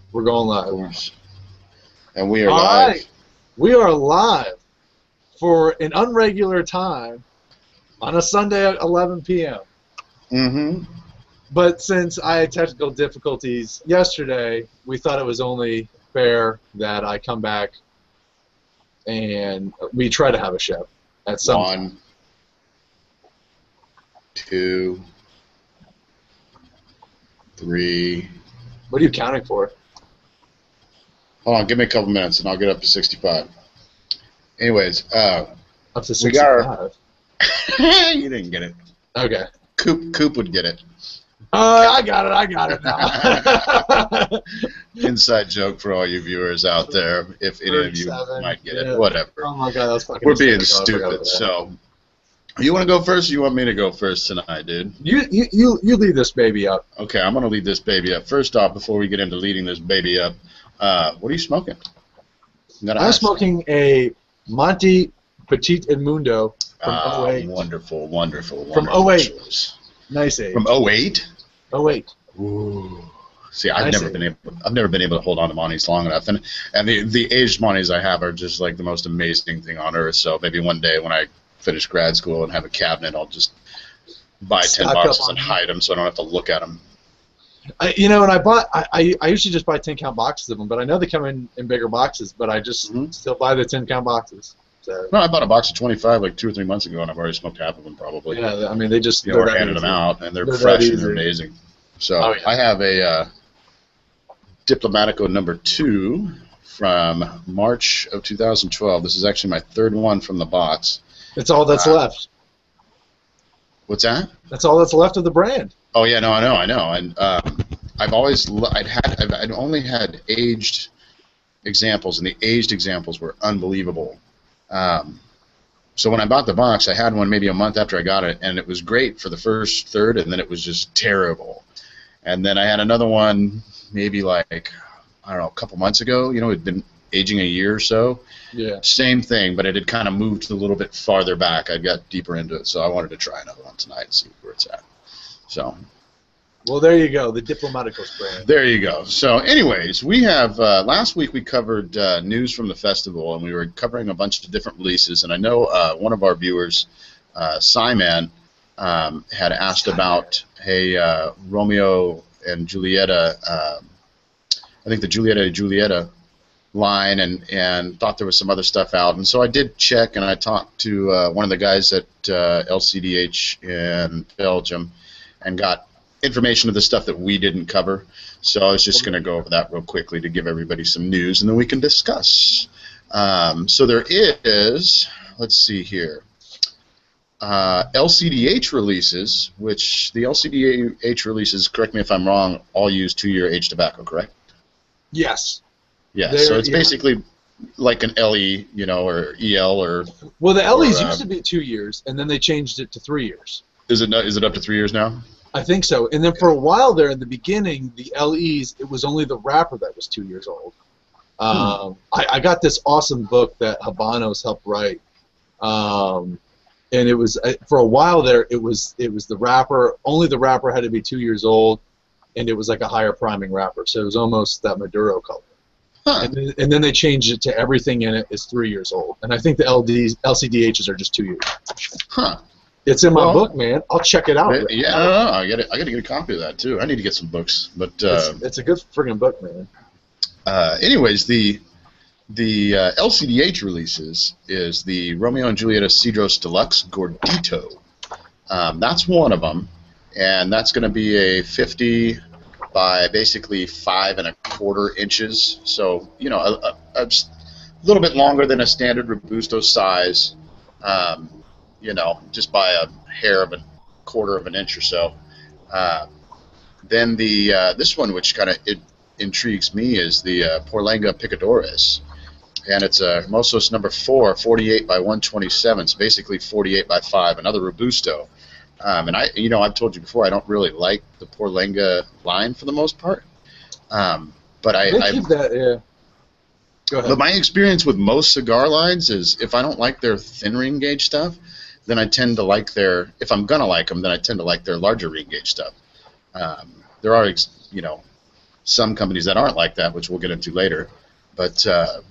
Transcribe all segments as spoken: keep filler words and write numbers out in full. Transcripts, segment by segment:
We're going live. Of course. And we are All live. right. We are live for an unregular time on a Sunday at eleven p m Mm-hmm. But since I had technical difficulties yesterday, we thought it was only fair that I come back and we try to have a show at some One, time. two, three. What are you counting for? Hold on, give me a couple minutes and I'll get up to sixty-five. Anyways, uh, Up to we got our- sixty-five. you didn't get it. Okay. Coop, Coop would get it. Uh, I got it. I got it now. Inside joke for all you viewers out there, if any of you thirty-seven, might get yeah. it. Whatever. Oh my God, that's fucking. We're being hysterical. I forgot stupid. about that. So, you want to go first or you want me to go first tonight, dude? You you you you lead this baby up. Okay, I'm going to lead this baby up. First off, before we get into leading this baby up, uh, what are you smoking? I'm, gonna I'm ask. smoking a Monte Petit Edmundo from Ah, oh eight. Wonderful, wonderful, From wonderful oh eight. choice. Nice age. From oh eight? oh eight. Ooh. See, I've Nice never age. been able. I've never been able to hold on to Monties long enough, and and the the aged Monties I have are just like the most amazing thing on earth. So maybe one day when I finish grad school and have a cabinet, I'll just buy ten Stock up boxes on and them. hide them so I don't have to look at them. I, you know, and I bought. I, I I usually just buy ten count boxes of them, but I know they come in, in bigger boxes. But I just Mhm. still buy the ten count boxes. So No, I bought a box of twenty-five like two or three months ago, and I've already smoked half of them probably. yeah, I mean they just You know, they're we're that handing them easy. out, and they're, They're that fresh and they're easy. amazing. So Oh, yeah. I have a uh, Diplomatico number two from March of two thousand twelve. This is actually my third one from the box. It's all that's Uh, left. What's that? That's all that's left of the brand. Oh yeah, no, I know, I know, and um, I've always, l- I'd had, I've, I'd only had aged examples, and the aged examples were unbelievable. Um, so when I bought the box, I had one maybe a month after I got it, and it was great for the first third, and then it was just terrible. And then I had another one maybe like, I don't know, a couple months ago. You know, it'd been aging a year or so. Yeah. Same thing, but it had kind of moved a little bit farther back. I got deeper into it, so I wanted to try another one tonight and see where it's at. So Well, there you go. The Diplomaticos brand. there you go. So anyways, we have, uh, last week we covered uh, news from the festival, and we were covering a bunch of different releases, and I know uh, one of our viewers, uh, Simon, um, had asked about, hey, uh, Romeo and Julieta, um I think the Julieta and Julieta line, and, and thought there was some other stuff out. And so I did check, and I talked to uh, one of the guys at uh, L C D H in Belgium and got information of the stuff that we didn't cover. So I was just going to go over that real quickly to give everybody some news, and then we can discuss. Um, so there is, let's see here, uh, L C D H releases, which the L C D H releases, correct me if I'm wrong, all use two-year aged tobacco, correct? Yes. Yeah, They're- so it's yeah. basically like an L E, you know, or E L, or Well, the L Es Or, uh, used to be two years, and then they changed it to three years. is it is it up to three years now? I think so. And then for a while there, in the beginning, the L Es, it was only the wrapper that was two years old. Um, I, I got this awesome book that Habanos helped write, um, and it was uh, for a while there. It was it was the wrapper. Only the wrapper had to be two years old, and it was like a higher priming wrapper, so it was almost that Maduro color. Huh. And then, and then they changed it to everything in it is three years old. And I think the L Ds, L C D Hs are just two years. Huh. It's in my Well, book, man. I'll check it out. Yeah, yeah, I don't know. I got I got to get a copy of that too. I need to get some books. But uh, It's, it's a good friggin' book, man. uh, anyways, the the uh, L C D H releases is the Romeo and Julieta Cedros Deluxe Gordito. Um, that's one of them, and that's going to be a fifty by basically five and a quarter inches. So you know, a, a, a little bit longer than a standard Robusto size. Um, you know, just by a hair of a quarter of an inch or so. Uh, then the uh, this one, which kind of intrigues me, is the uh, Porlenga Picadores, and it's a Hermosos number four, forty-eight by one twenty-seven. It's basically forty-eight by five, another Robusto. Um, and I, you know, I've told you before, I don't really like the Porlenga line for the most part. Um, but I, They I keep that, yeah. Go ahead. but my experience with most cigar lines is if I don't like their thin ring gauge stuff, then I tend to like their, if I'm going to like them, then I tend to like their larger ring gauge stuff. Um, there are, ex- you know, some companies that aren't like that, which we'll get into later. But uh,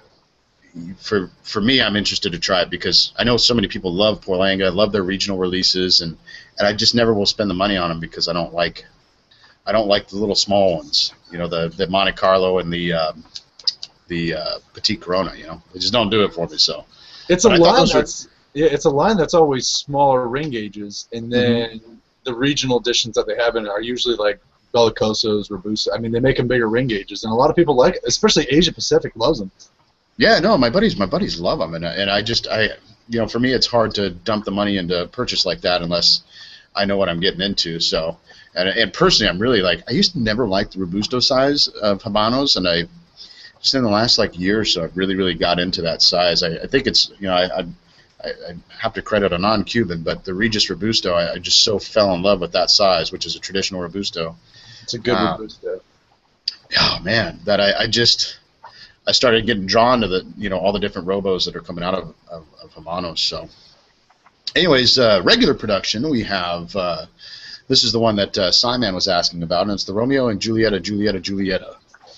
for for me, I'm interested to try it because I know so many people love Porlanga, love their regional releases, and, and I just never will spend the money on them because I don't like I don't like the little small ones. You know, the the Monte Carlo and the um, the uh, Petite Corona. You know, they just don't do it for me. So it's a but line were, that's yeah, it's a line that's always smaller ring gauges, and then mm-hmm. the regional editions that they have in it are usually like Bellicosos, Robusto. I mean, they make them bigger ring gauges, and a lot of people like it, especially Asia Pacific loves them. Yeah, no, my buddies, my buddies love them, and and I just I you know for me it's hard to dump the money into a purchase like that unless I know what I'm getting into. So and and personally, I'm really like I used to never like the Robusto size of Habanos, and I just in the last like year or so I've really really got into that size. I, I think it's you know I, I I have to credit a non-Cuban, but the Regis Robusto, I, I just so fell in love with that size, which is a traditional Robusto. It's a good uh, Robusto. Oh man, that I, I just I started getting drawn to the you know all the different Robos that are coming out of of, of Habanos. So, anyways, uh, regular production we have. Uh, this is the one that uh, Simon was asking about, and it's the Romeo and Julieta, Julieta, Julieta,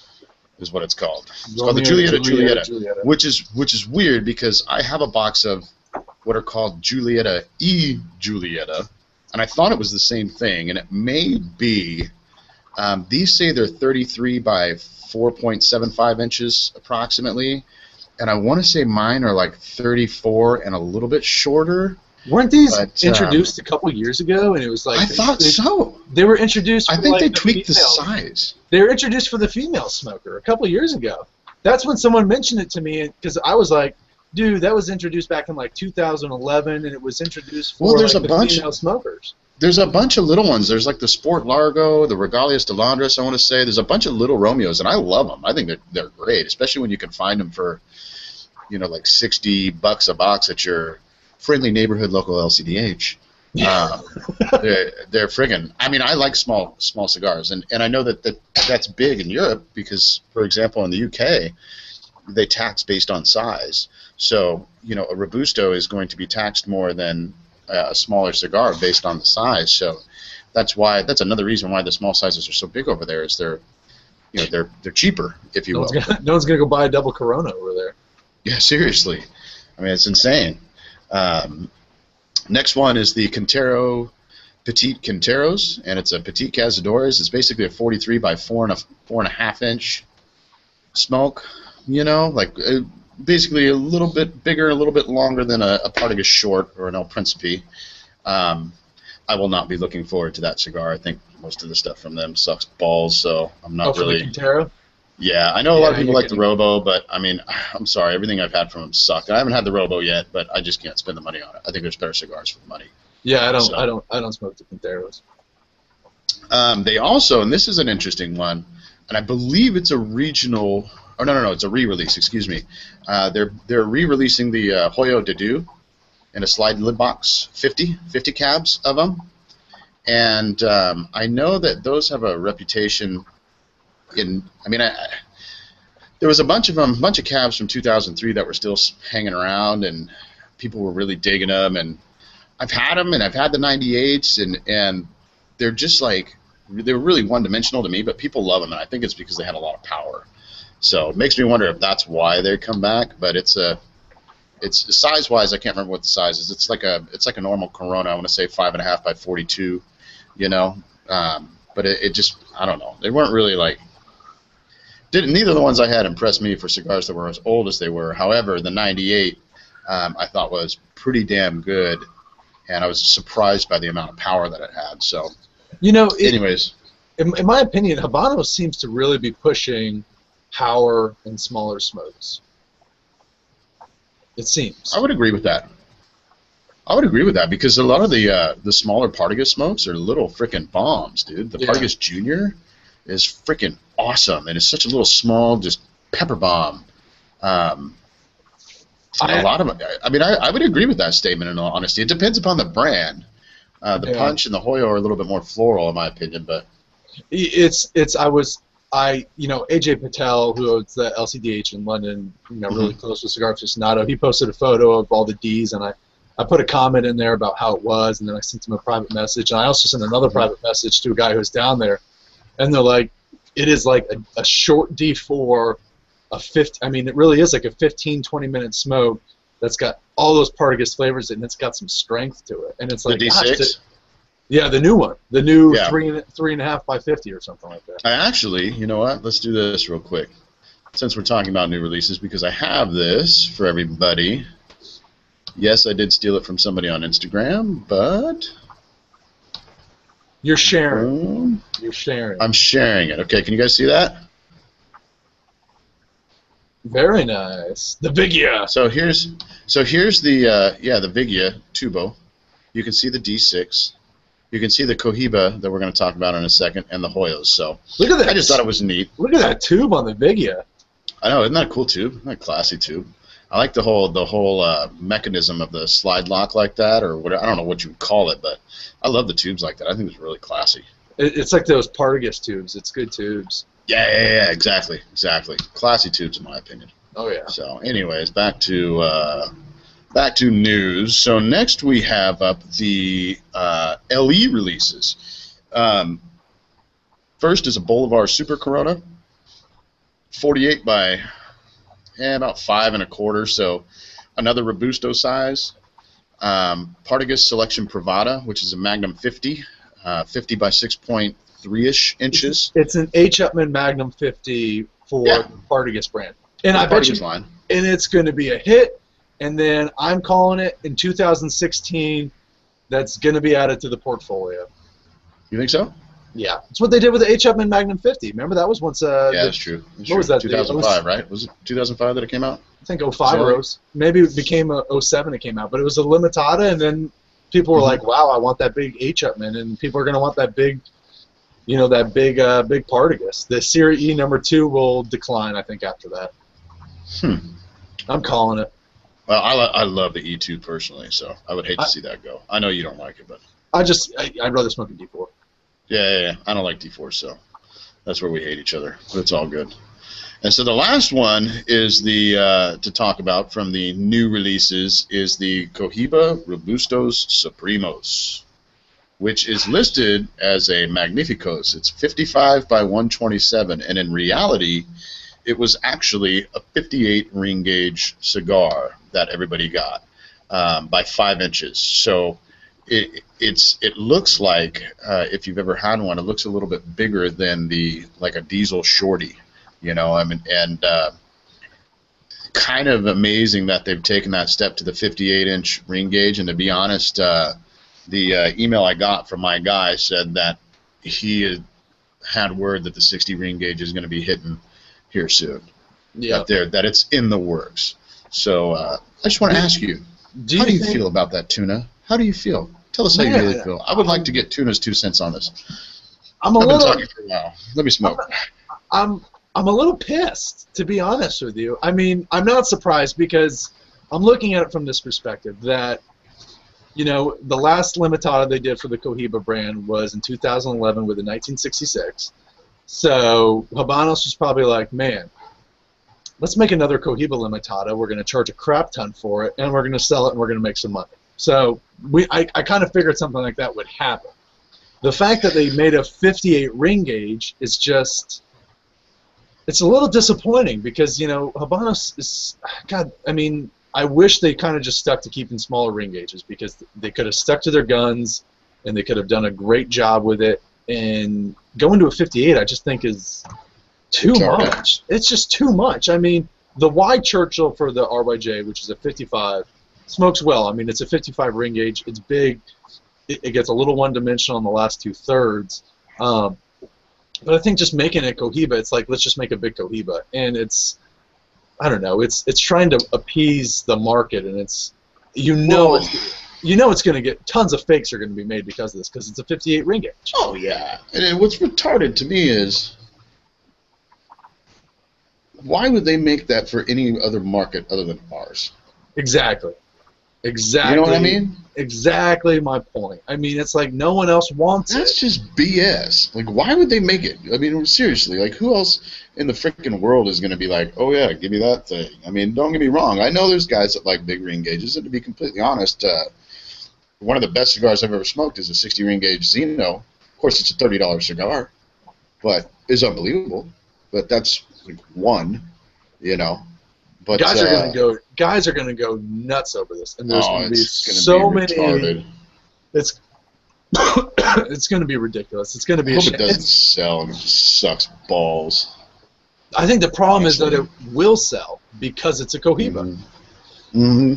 is what it's called. It's Romeo, called the Julieta, Julieta, Julieta, Julieta, which is which is weird because I have a box of what are called Julieta E Julieta, and I thought it was the same thing, and it may be. Um, these say they're thirty-three by four point seven five inches approximately, and I want to say mine are like thirty-four and a little bit shorter. Weren't these but, introduced um, a couple years ago? And it was like I they, thought they, so. They were introduced. I for think like they the tweaked the female. size. They were introduced for the female smoker a couple years ago. That's when someone mentioned it to me because I was like, dude, that was introduced back in like two thousand eleven, and it was introduced for Well, there's like, a the bunch- female smokers. There's a bunch of little ones. There's like the Sport Largo, the Regalias de Londres, I want to say. There's a bunch of little Romeos, and I love them. I think they're, they're great, especially when you can find them for, you know, like sixty bucks a box at your friendly neighborhood local L C D H. Um, they're they're friggin'. I mean, I like small small cigars, and, and I know that, that that's big in Europe because, for example, in the U K, they tax based on size. So, you know, a Robusto is going to be taxed more than a smaller cigar based on the size. So that's why that's another reason why the small sizes are so big over there is they're you know they're they're cheaper, if you No will. one's, gonna, no one's gonna go buy a double Corona over there. Yeah, seriously. I mean, it's insane. Um, next one is the Quintero Petite Quinteros, and it's a Petite Cazadores. It's basically a forty-three by four and a four and a half inch smoke. You know, like uh, basically a little bit bigger, a little bit longer than a, a Partagas Short or an El Principe. Um, I will not be looking forward to that cigar. I think most of the stuff from them sucks balls, so I'm not oh, for really. the Quintero? Yeah, I know a Yeah, lot of people like can... the Robo, but I mean, I'm sorry, everything I've had from them sucked. I haven't had the Robo yet, but I just can't spend the money on it. I think there's better cigars for the money. Yeah, I don't, So. I don't, I don't smoke the Quinteros. Um, they also, and this is an interesting one, and I believe it's a regional. Oh no, no, no, it's a re-release. Excuse me. Uh, they're they're re-releasing the uh, Hoyo de Dieu in a slide lid box, fifty, fifty cabs of them, and um, I know that those have a reputation. In, I mean, I, I, there was a bunch of them, a bunch of cabs from two thousand three that were still hanging around, and people were really digging them. And I've had them, and I've had the ninety-eights, and and they're just like they're really one-dimensional to me. But people love them, and I think it's because they had a lot of power. So it makes me wonder if that's why they come back. But it's a, it's size-wise, I can't remember what the size is. It's like a, it's like a normal Corona. I want to say five and a half by forty-two, you know. Um, but it, it just, I don't know. They weren't really like. Didn't neither of the ones I had impressed me for cigars that were as old as they were. However, the ninety-eight um, I thought was pretty damn good, and I was surprised by the amount of power that it had. So, you know, it, anyways, in, in my opinion, Habano seems to really be pushing power and smaller smokes. It seems. I would agree with that. I would agree with that because a lot of the uh, the smaller Partagas smokes are little freaking bombs, dude. The Yeah. Partagas Junior is freaking awesome, and it's such a little small, just pepper bomb. Um, I- a lot of, I mean, I, I would agree with that statement. In all honesty, it depends upon the brand. Uh, the Yeah. Punch and the Hoyo are a little bit more floral, in my opinion, but It's it's I was I you know A J Patel, who owns the L C D H in London, you know, really Mhm. close with Cigar Aficionado. He posted a photo of all the D's, and I I put a comment in there about how it was, and then I sent him a private message, and I also sent another private message to a guy who's down there, and they're like, it is like a, a short D four, a fifty. I mean, it really is like a fifteen, twenty minute smoke that's got all those Partagas flavors and it's got some strength to it. And it's like the D six. Gosh, yeah, the new one, the new Yeah. three and three and a half by fifty or something like that. I actually, you know what? Let's do this real quick, since we're talking about new releases, because I have this for everybody. Yes, I did steal it from somebody on Instagram, but You're sharing. um, You're sharing. I'm sharing it. Okay, can you guys see that? Very nice. The Vigia. So here's so here's the uh, yeah the Vigia Tubo. You can see the D six. You can see the Cohiba that we're going to talk about in a second, and the Hoyos. So Look at that. I just thought it was neat. Look at that tube on the Vigia. I know, isn't that a cool tube? Isn't that a classy tube? I like the whole the whole uh, mechanism of the slide lock like that, or what I don't know what you would call it, but I love the tubes like that. I think it's really classy. It, it's like those Partagas tubes. It's good tubes. Yeah, yeah, yeah, exactly, exactly. Classy tubes, in my opinion. Oh yeah. So, anyways, back to uh, back to news. So next we have up the uh, L E releases. Um, first is a Bolivar Super Corona, forty-eight by eh, about five and a quarter. So another Robusto size. Um, Partagas Selection Privada, which is a Magnum fifty, uh, fifty by six point three ish inches. It's an H. Upman Magnum fifty for Yeah. the Partagas brand. And I The bet you, Partagas line. and it's going to be a hit. And then I'm calling it in two thousand sixteen. That's going to be added to the portfolio. You think so? Yeah, it's what they did with the H. Upman Magnum fifty. Remember that was once. Uh, Yeah, the- that's true. That's what true. was that? two thousand five, right? Was it two thousand five that it came out? I think oh five or oh, maybe it became a oh seven it came out, but it was a Limitada, and then people were Mhm. like, "Wow, I want that big H. Upman," and people are going to want that big, you know, that big, uh, big Partagas. The Series E number two will decline, I think, after that. Hmm. I'm calling it. Well, I, lo- I love the E two personally, so I would hate to I- see that go. I know you don't like it, but I just, I, I'd rather smoke a D four. yeah, yeah, yeah. I don't like D four, so that's where we hate each other. But it's all good. And so the last one is the uh, to talk about from the new releases is the Cohiba Robustos Supremos, which is listed as a Magnificos. It's fifty-five by one twenty-seven, and in reality, it was actually a fifty-eight ring gauge cigar that everybody got um, by five inches. So it it's it looks like uh, if you've ever had one, it looks a little bit bigger than the like a diesel shorty, you know. I mean, and uh, kind of amazing that they've taken that step to the fifty-eight inch ring gauge. And to be honest, uh, the uh, email I got from my guy said that he had, had word that the sixty ring gauge is going to be hitting here soon. Yeah. That there that it's in the works. So uh, I just want to ask you, Do how do you think- feel about that tuna? How do you feel? Tell us how you Man, really feel. I would like to get Tuna's two cents on this. I'm a I've been little. talking for a while. Let me smoke. I'm I'm a little pissed, to be honest with you. I mean, I'm not surprised because I'm looking at it from this perspective that, you know, the last Limitada they did for the Cohiba brand was in two thousand eleven with a nineteen sixty-six. So Habanos was probably like, man, let's make another Cohiba Limitada. We're going to charge a crap ton for it, and we're going to sell it, and we're going to make some money. So we, I, I kind of figured something like that would happen. The fact that they made a fifty-eight ring gauge is just, it's a little disappointing because, you know, Habanos is, God, I mean, I wish they kind of just stuck to keeping smaller ring gauges because they could have stuck to their guns and they could have done a great job with it. And going to a fifty-eight, I just think is too Okay. much. It's just too much. I mean, the Y Churchill for the R Y J, which is a fifty-five, smokes well. I mean, it's a fifty-five ring gauge. It's big. It, it gets a little one-dimensional in the last two-thirds. Um, but I think just making it Cohiba, it's like, let's just make a big Cohiba. And it's, I don't know, it's it's trying to appease the market, and it's, you know, Well- it's, you know it's going to get, tons of fakes are going to be made because of this, because it's a fifty-eight ring gauge. Oh yeah. And then what's retarded to me is, why would they make that for any other market other than ours? Exactly. Exactly. You know what I mean? Exactly my point. I mean, it's like no one else wants That's it. just B S. Like, why would they make it? I mean, seriously, like, who else in the freaking world is going to be like, oh, yeah, give me that thing? I mean, don't get me wrong. I know there's guys that like big ring gauges, and to be completely honest, uh, one of the best cigars I've ever smoked is a sixty ring gauge Zeno. Of course, it's a thirty dollar cigar. but is unbelievable. But that's like one, you know. But guys are uh, gonna go. Guys are gonna go nuts over this, and there's oh, gonna be it's gonna so be many. retarded. It's it's gonna be ridiculous. It's gonna be. I a hope shame. it doesn't It's, sell and it sucks balls. I think the problem Honestly. is that it will sell because it's a Cohiba. Mm-hmm. Mm-hmm.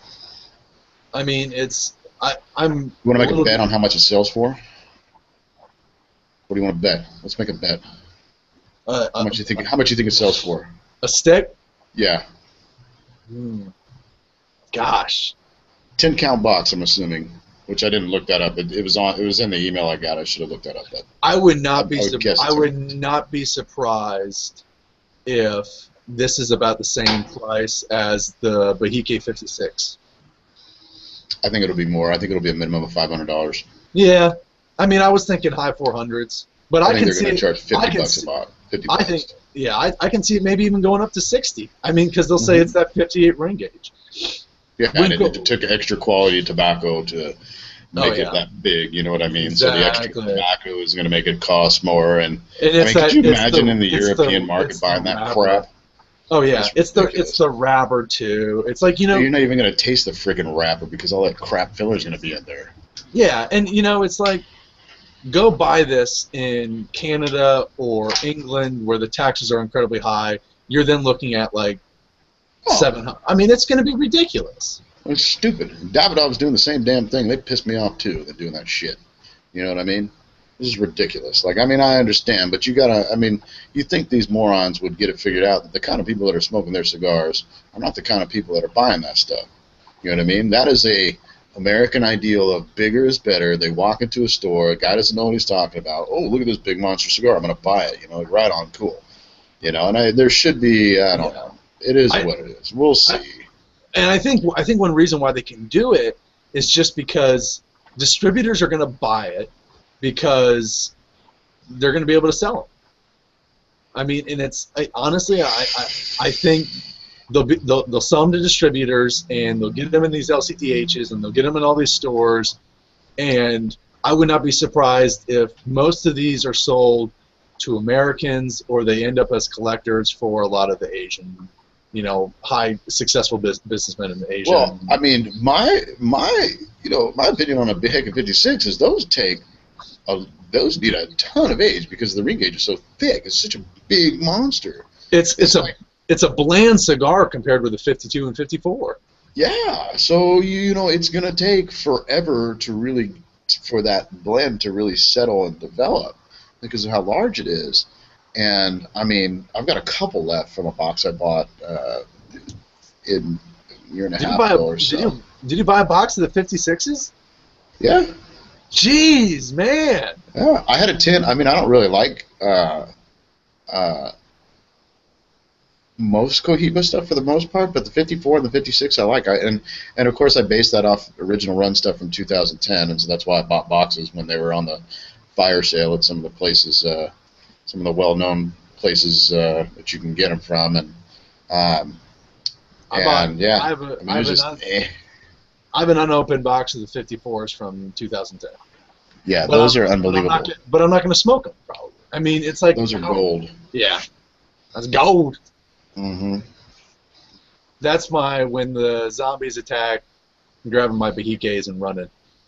I mean, it's. I, I'm. You want to make a little- bet on how much it sells for? What do you want to bet? Let's make a bet. Uh, How much you think? How much you think it sells for? a stick? Yeah, Hmm. Gosh. ten count box. I'm assuming, which I didn't look that up. It, it was on. It was in the email I got. I should have looked that up. But I would not I- be. I would sur- guess I it's a- would not be surprised if this is about the same price as the Bahike fifty-six. I think it'll be more. I think it'll be a minimum of five hundred dollars. Yeah, I mean, I was thinking high four hundreds, but I, I think can they're see. going to charge I fifty can bucks see- a bot. Fifty. I bucks. think, yeah, I, I can see it maybe even going up to sixty. I mean, because they'll say Mhm. it's that fifty-eight ring gauge. Yeah, When and it, go- it took extra quality tobacco to Oh, make yeah. it that big. You know what I mean? So the extra Exactly. tobacco is going to make it cost more. And And I mean, it's could that, you it's imagine the, in the it's European the, market it's buying the that wrapper. crap? Oh yeah, It's it's the ridiculous. it's the wrapper too. It's like you know, You're not even going to taste the freaking wrapper because all that crap filler is going to be in there. yeah, and you know, it's like go buy this in Canada or England where the taxes are incredibly high. You're then looking at like Oh. seven hundred. I mean, it's going to be ridiculous. It's stupid. Davidoff's doing the same damn thing. They pissed me off too. They're doing that shit. You know what I mean? This is ridiculous. Like, I mean, I understand, but you gotta. I mean, you think these morons would get it figured out that the kind of people that are smoking their cigars are not the kind of people that are buying that stuff. You know what I mean? That is a American ideal of bigger is better. They walk into a store, a guy doesn't know what he's talking about. Oh, look at this big monster cigar. I'm gonna buy it. You know, like, right on, cool. You know, and I, there should be. I don't Yeah. know. It is I- what it is. We'll see. And I think I think one reason why they can do it is just because distributors are going to buy it because they're going to be able to sell them. I mean, and it's I, honestly, I, I I think they'll be they'll, they'll sell them to distributors and they'll get them in these L C T Hs and they'll get them in all these stores. And I would not be surprised if most of these are sold to Americans or they end up as collectors for a lot of the Asian, you know, high successful bus- businessmen in the Asian. Well, I mean, my my you know my opinion on a Bahike fifty-six is those take a, those need a ton of age because the ring gauge is so thick. It's such a big monster. it's it's, It's a like it's a bland cigar compared with the fifty-two and fifty-four. yeah, so you know it's gonna take forever to really for that blend to really settle and develop because of how large it is. And I mean, I've got a couple left from a box I bought uh, in a year and a Did you half buy a ago or did so. you, did you buy a box of the fifty-sixes? Yeah. Jeez, man. Yeah, I had a tin. I mean, I don't really like uh, uh, most Cohiba stuff for the most part, but the fifty-four and the fifty-six I like. I, and and of course, I based that off original run stuff from two thousand ten, and so that's why I bought boxes when they were on the fire sale at some of the places, uh, some of the well-known places uh, that you can get them from, and um, I bought. and yeah, I have a, I mean, I it have was an just un, eh. I have an unopened box of the fifty-fours from two thousand ten. Yeah, But those I'm- are but I'm unbelievable. not gonna- But I'm not going to smoke them. Probably. I mean, it's like Those are how- gold. Yeah, that's gold. hmm That's my when the zombies attack, I'm grabbing my Bahikes and running.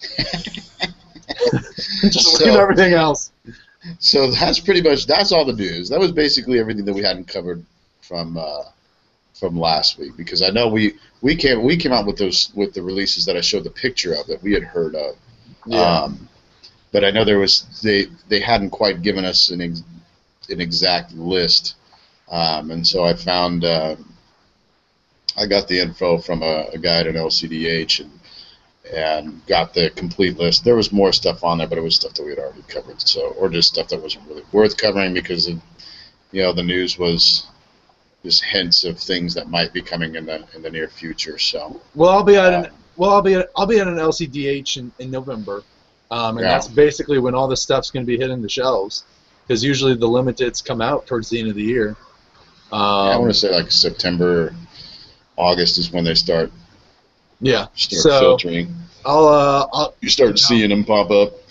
Just So- leave everything else. So that's pretty much that's all the news. That was basically everything that we hadn't covered from uh, from last week because I know we, we came we came out with those with the releases that I showed the picture of that we had heard of. Yeah. Um, but I know there was they they hadn't quite given us an ex, an exact list, um, and so I found uh, I got the info from a, a guy at an L C D H and. and got the complete list. There was more stuff on there, but it was stuff that we had already covered, so or just stuff that wasn't really worth covering because of, you know, the news was just hints of things that might be coming in the in the near future. So Well, I'll be at an uh, well, I'll be at, I'll be at an L C D H in, in November, um, and Yeah. that's basically when all this stuff's going to be hitting the shelves, because usually the limiteds come out towards the end of the year. Um, I want to say like September, August is when they start yeah. start So filtering. I'll uh, I'll You start you know, seeing them pop up.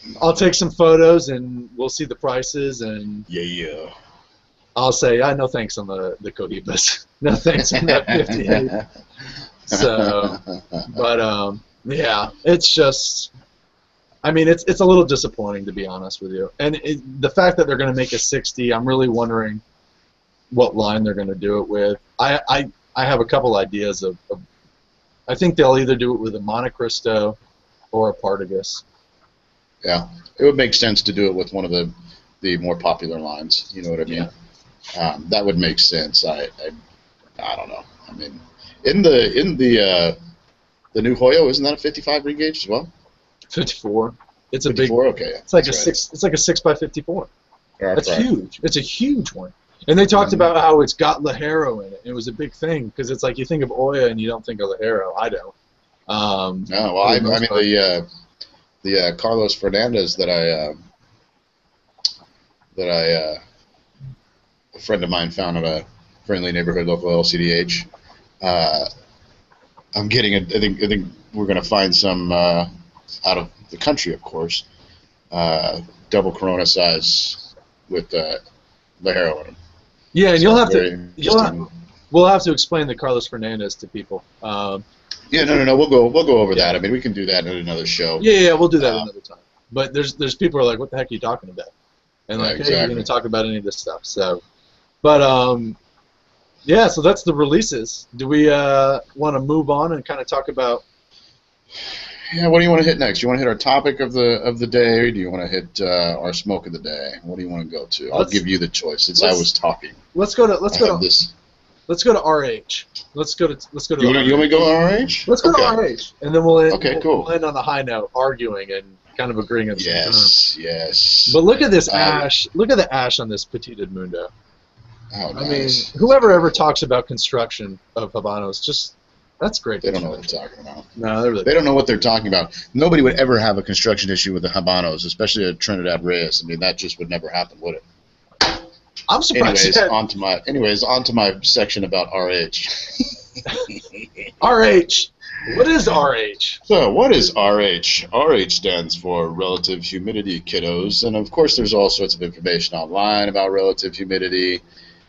I'll take some photos and we'll see the prices, and Yeah, yeah. I'll say, "I no thanks on the the Cohibas, no thanks on that fifty-eight." So, but um, yeah, it's just, I mean, it's it's a little disappointing, to be honest with you. And it, the fact that they're going to make a sixty, I'm really wondering what line they're going to do it with. I I, I have a couple ideas of, of. I think they'll either do it with a Montecristo or a Partagas. Yeah, it would make sense to do it with one of the the more popular lines. You know what I mean? Yeah. Um, that would make sense. I, I I don't know. I mean, in the in the uh, the new Hoyo, isn't that a fifty-five ring gauge as well? fifty-four. It's a big. fifty-four. Okay. It's like That's a right. six. It's like a six by fifty-four. Right, That's right. huge. It's a huge one. And they talked Mhm. about how it's got Ligero in it. It was a big thing because it's like you think of Oya and you don't think of Ligero. I don't. Um, No, well, I, I for the most mean part. the uh, the uh, Carlos Fernandez that I uh, that I uh, a friend of mine found at a friendly neighborhood local L C D H. Uh, I'm getting it. I think I think we're going to find some uh, out of the country, of course. Uh, double Corona size with uh, Ligero in them. Yeah, and So you'll have very to. You'll have, interesting. we'll have to explain the Carlos Fernandez to people. Um, Yeah, no, no, no. We'll go. We'll go over Yeah. that. I mean, we can do that in another show. yeah, yeah, we'll do that Uh, another time. But there's there's people who are like, what the heck are you talking about? And Yeah, like, hey, you're exactly. going to talk about any of this stuff. So, but um, yeah. So that's the releases. Do we uh, want to move on and kind of talk about? Yeah, what do you want to hit next? You want to hit our topic of the of the day, or do you want to hit uh, our smoke of the day? What do you want to go to? I'll Let's- give you the choice since I let's- was talking. Let's go to let's I go have to this. let's go to R H. Let's go to let's go to You the want, to, you want me to go R H? Let's go okay. to R H, and then we'll end, Okay, we'll, cool. we'll end on a high note, arguing and kind of agreeing at the same time. Yes, yes. But look at this Uh, ash. Look at the ash on this Petit Edmundo. Oh, I mean, nice. whoever ever talks about construction of Habanos, just that's great. They don't know what they're talking about. No, they're really. They don't know what they're talking about. Nobody would ever have a construction issue with the Habanos, especially a Trinidad Reyes. I mean, that just would never happen, would it? I'm surprised. Anyways, that on to my anyways, on to my section about R H. R H. What is R H? So, what is R H? R H stands for relative humidity, kiddos, and of course, there's all sorts of information online about relative humidity.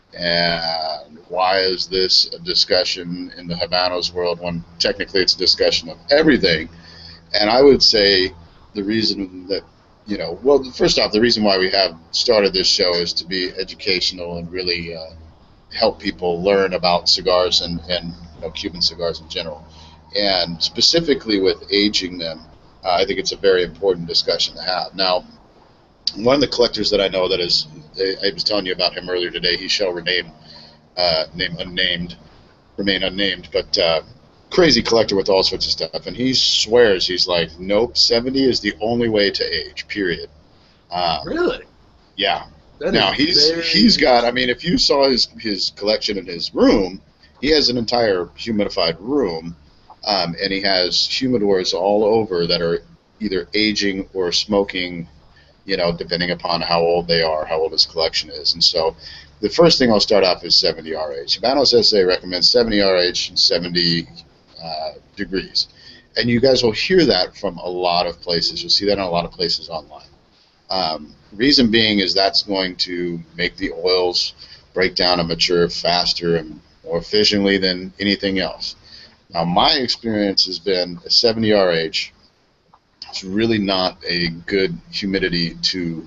And why is this a discussion in the Habanos world when technically it's a discussion of everything? And I would say the reason that, you know, well, first off, the reason why we have started this show is to be educational and really uh, help people learn about cigars and, and you know, Cuban cigars in general. And specifically with aging them, uh, I think it's a very important discussion to have. Now, one of the collectors that I know that is, I was telling you about him earlier today, he shall remain, uh, name unnamed, remain unnamed, but uh, crazy collector with all sorts of stuff. And he swears, he's like, nope, seventy is the only way to age, period. Um, Really? yeah. That Now, is he's very- he's got, I mean, if you saw his, his collection in his room, he has an entire humidified room, um, and he has humidors all over that are either aging or smoking, you know, depending upon how old they are, how old his collection is. And so the first thing I'll start off is seventy R H. Habanos S A recommends seventy R H and seventy uh, degrees. And you guys will hear that from a lot of places. You'll see that in a lot of places online. Um, reason being is that's going to make the oils break down and mature faster and more efficiently than anything else. Now, my experience has been a seventy R H. It's really not a good humidity to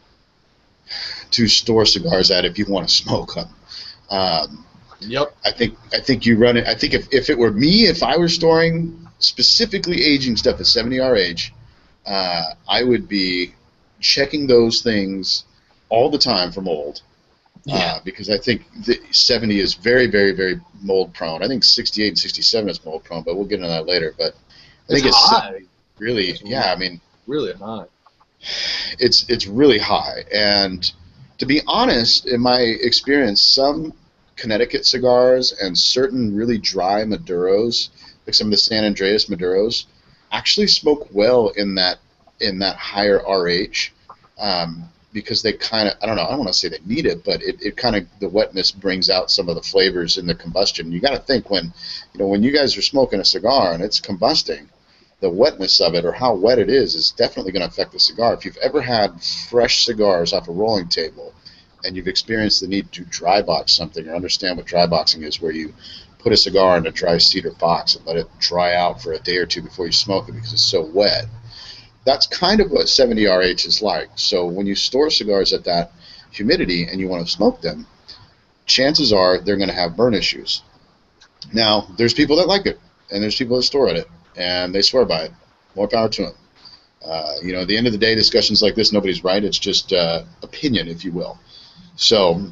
to store cigars at if you want to smoke them. Um, Yep. I think I think you run it. I think if, if it were me, if I were storing specifically aging stuff at seventy R H, uh, I would be checking those things all the time for mold. Yeah. Uh, because I think the seventy is very, very, very mold prone. I think sixty-eight and sixty-seven is mold prone, but we'll get into that later. But I think It's it's high. really, It's yeah. I mean, Really high. it's it's really high. And to be honest, in my experience, some Connecticut cigars and certain really dry Maduros, like some of the San Andreas Maduros, actually smoke well in that in that higher R H, um, because they kind of, I don't know, I don't want to say they need it, but it, it kind of, the wetness brings out some of the flavors in the combustion. You got to think when, you know, when you guys are smoking a cigar and it's combusting, the wetness of it or how wet it is is definitely going to affect the cigar. If you've ever had fresh cigars off a rolling table and you've experienced the need to dry box something or understand what dry boxing is, where you put a cigar in a dry cedar box and let it dry out for a day or two before you smoke it because it's so wet, that's kind of what seventy R H is like. So when you store cigars at that humidity and you want to smoke them, chances are they're going to have burn issues. Now, there's people that like it, and there's people that store at it, and they swear by it. More power to them. Uh, you know, at the end of the day, discussions like this, nobody's right. It's just uh, opinion, if you will. So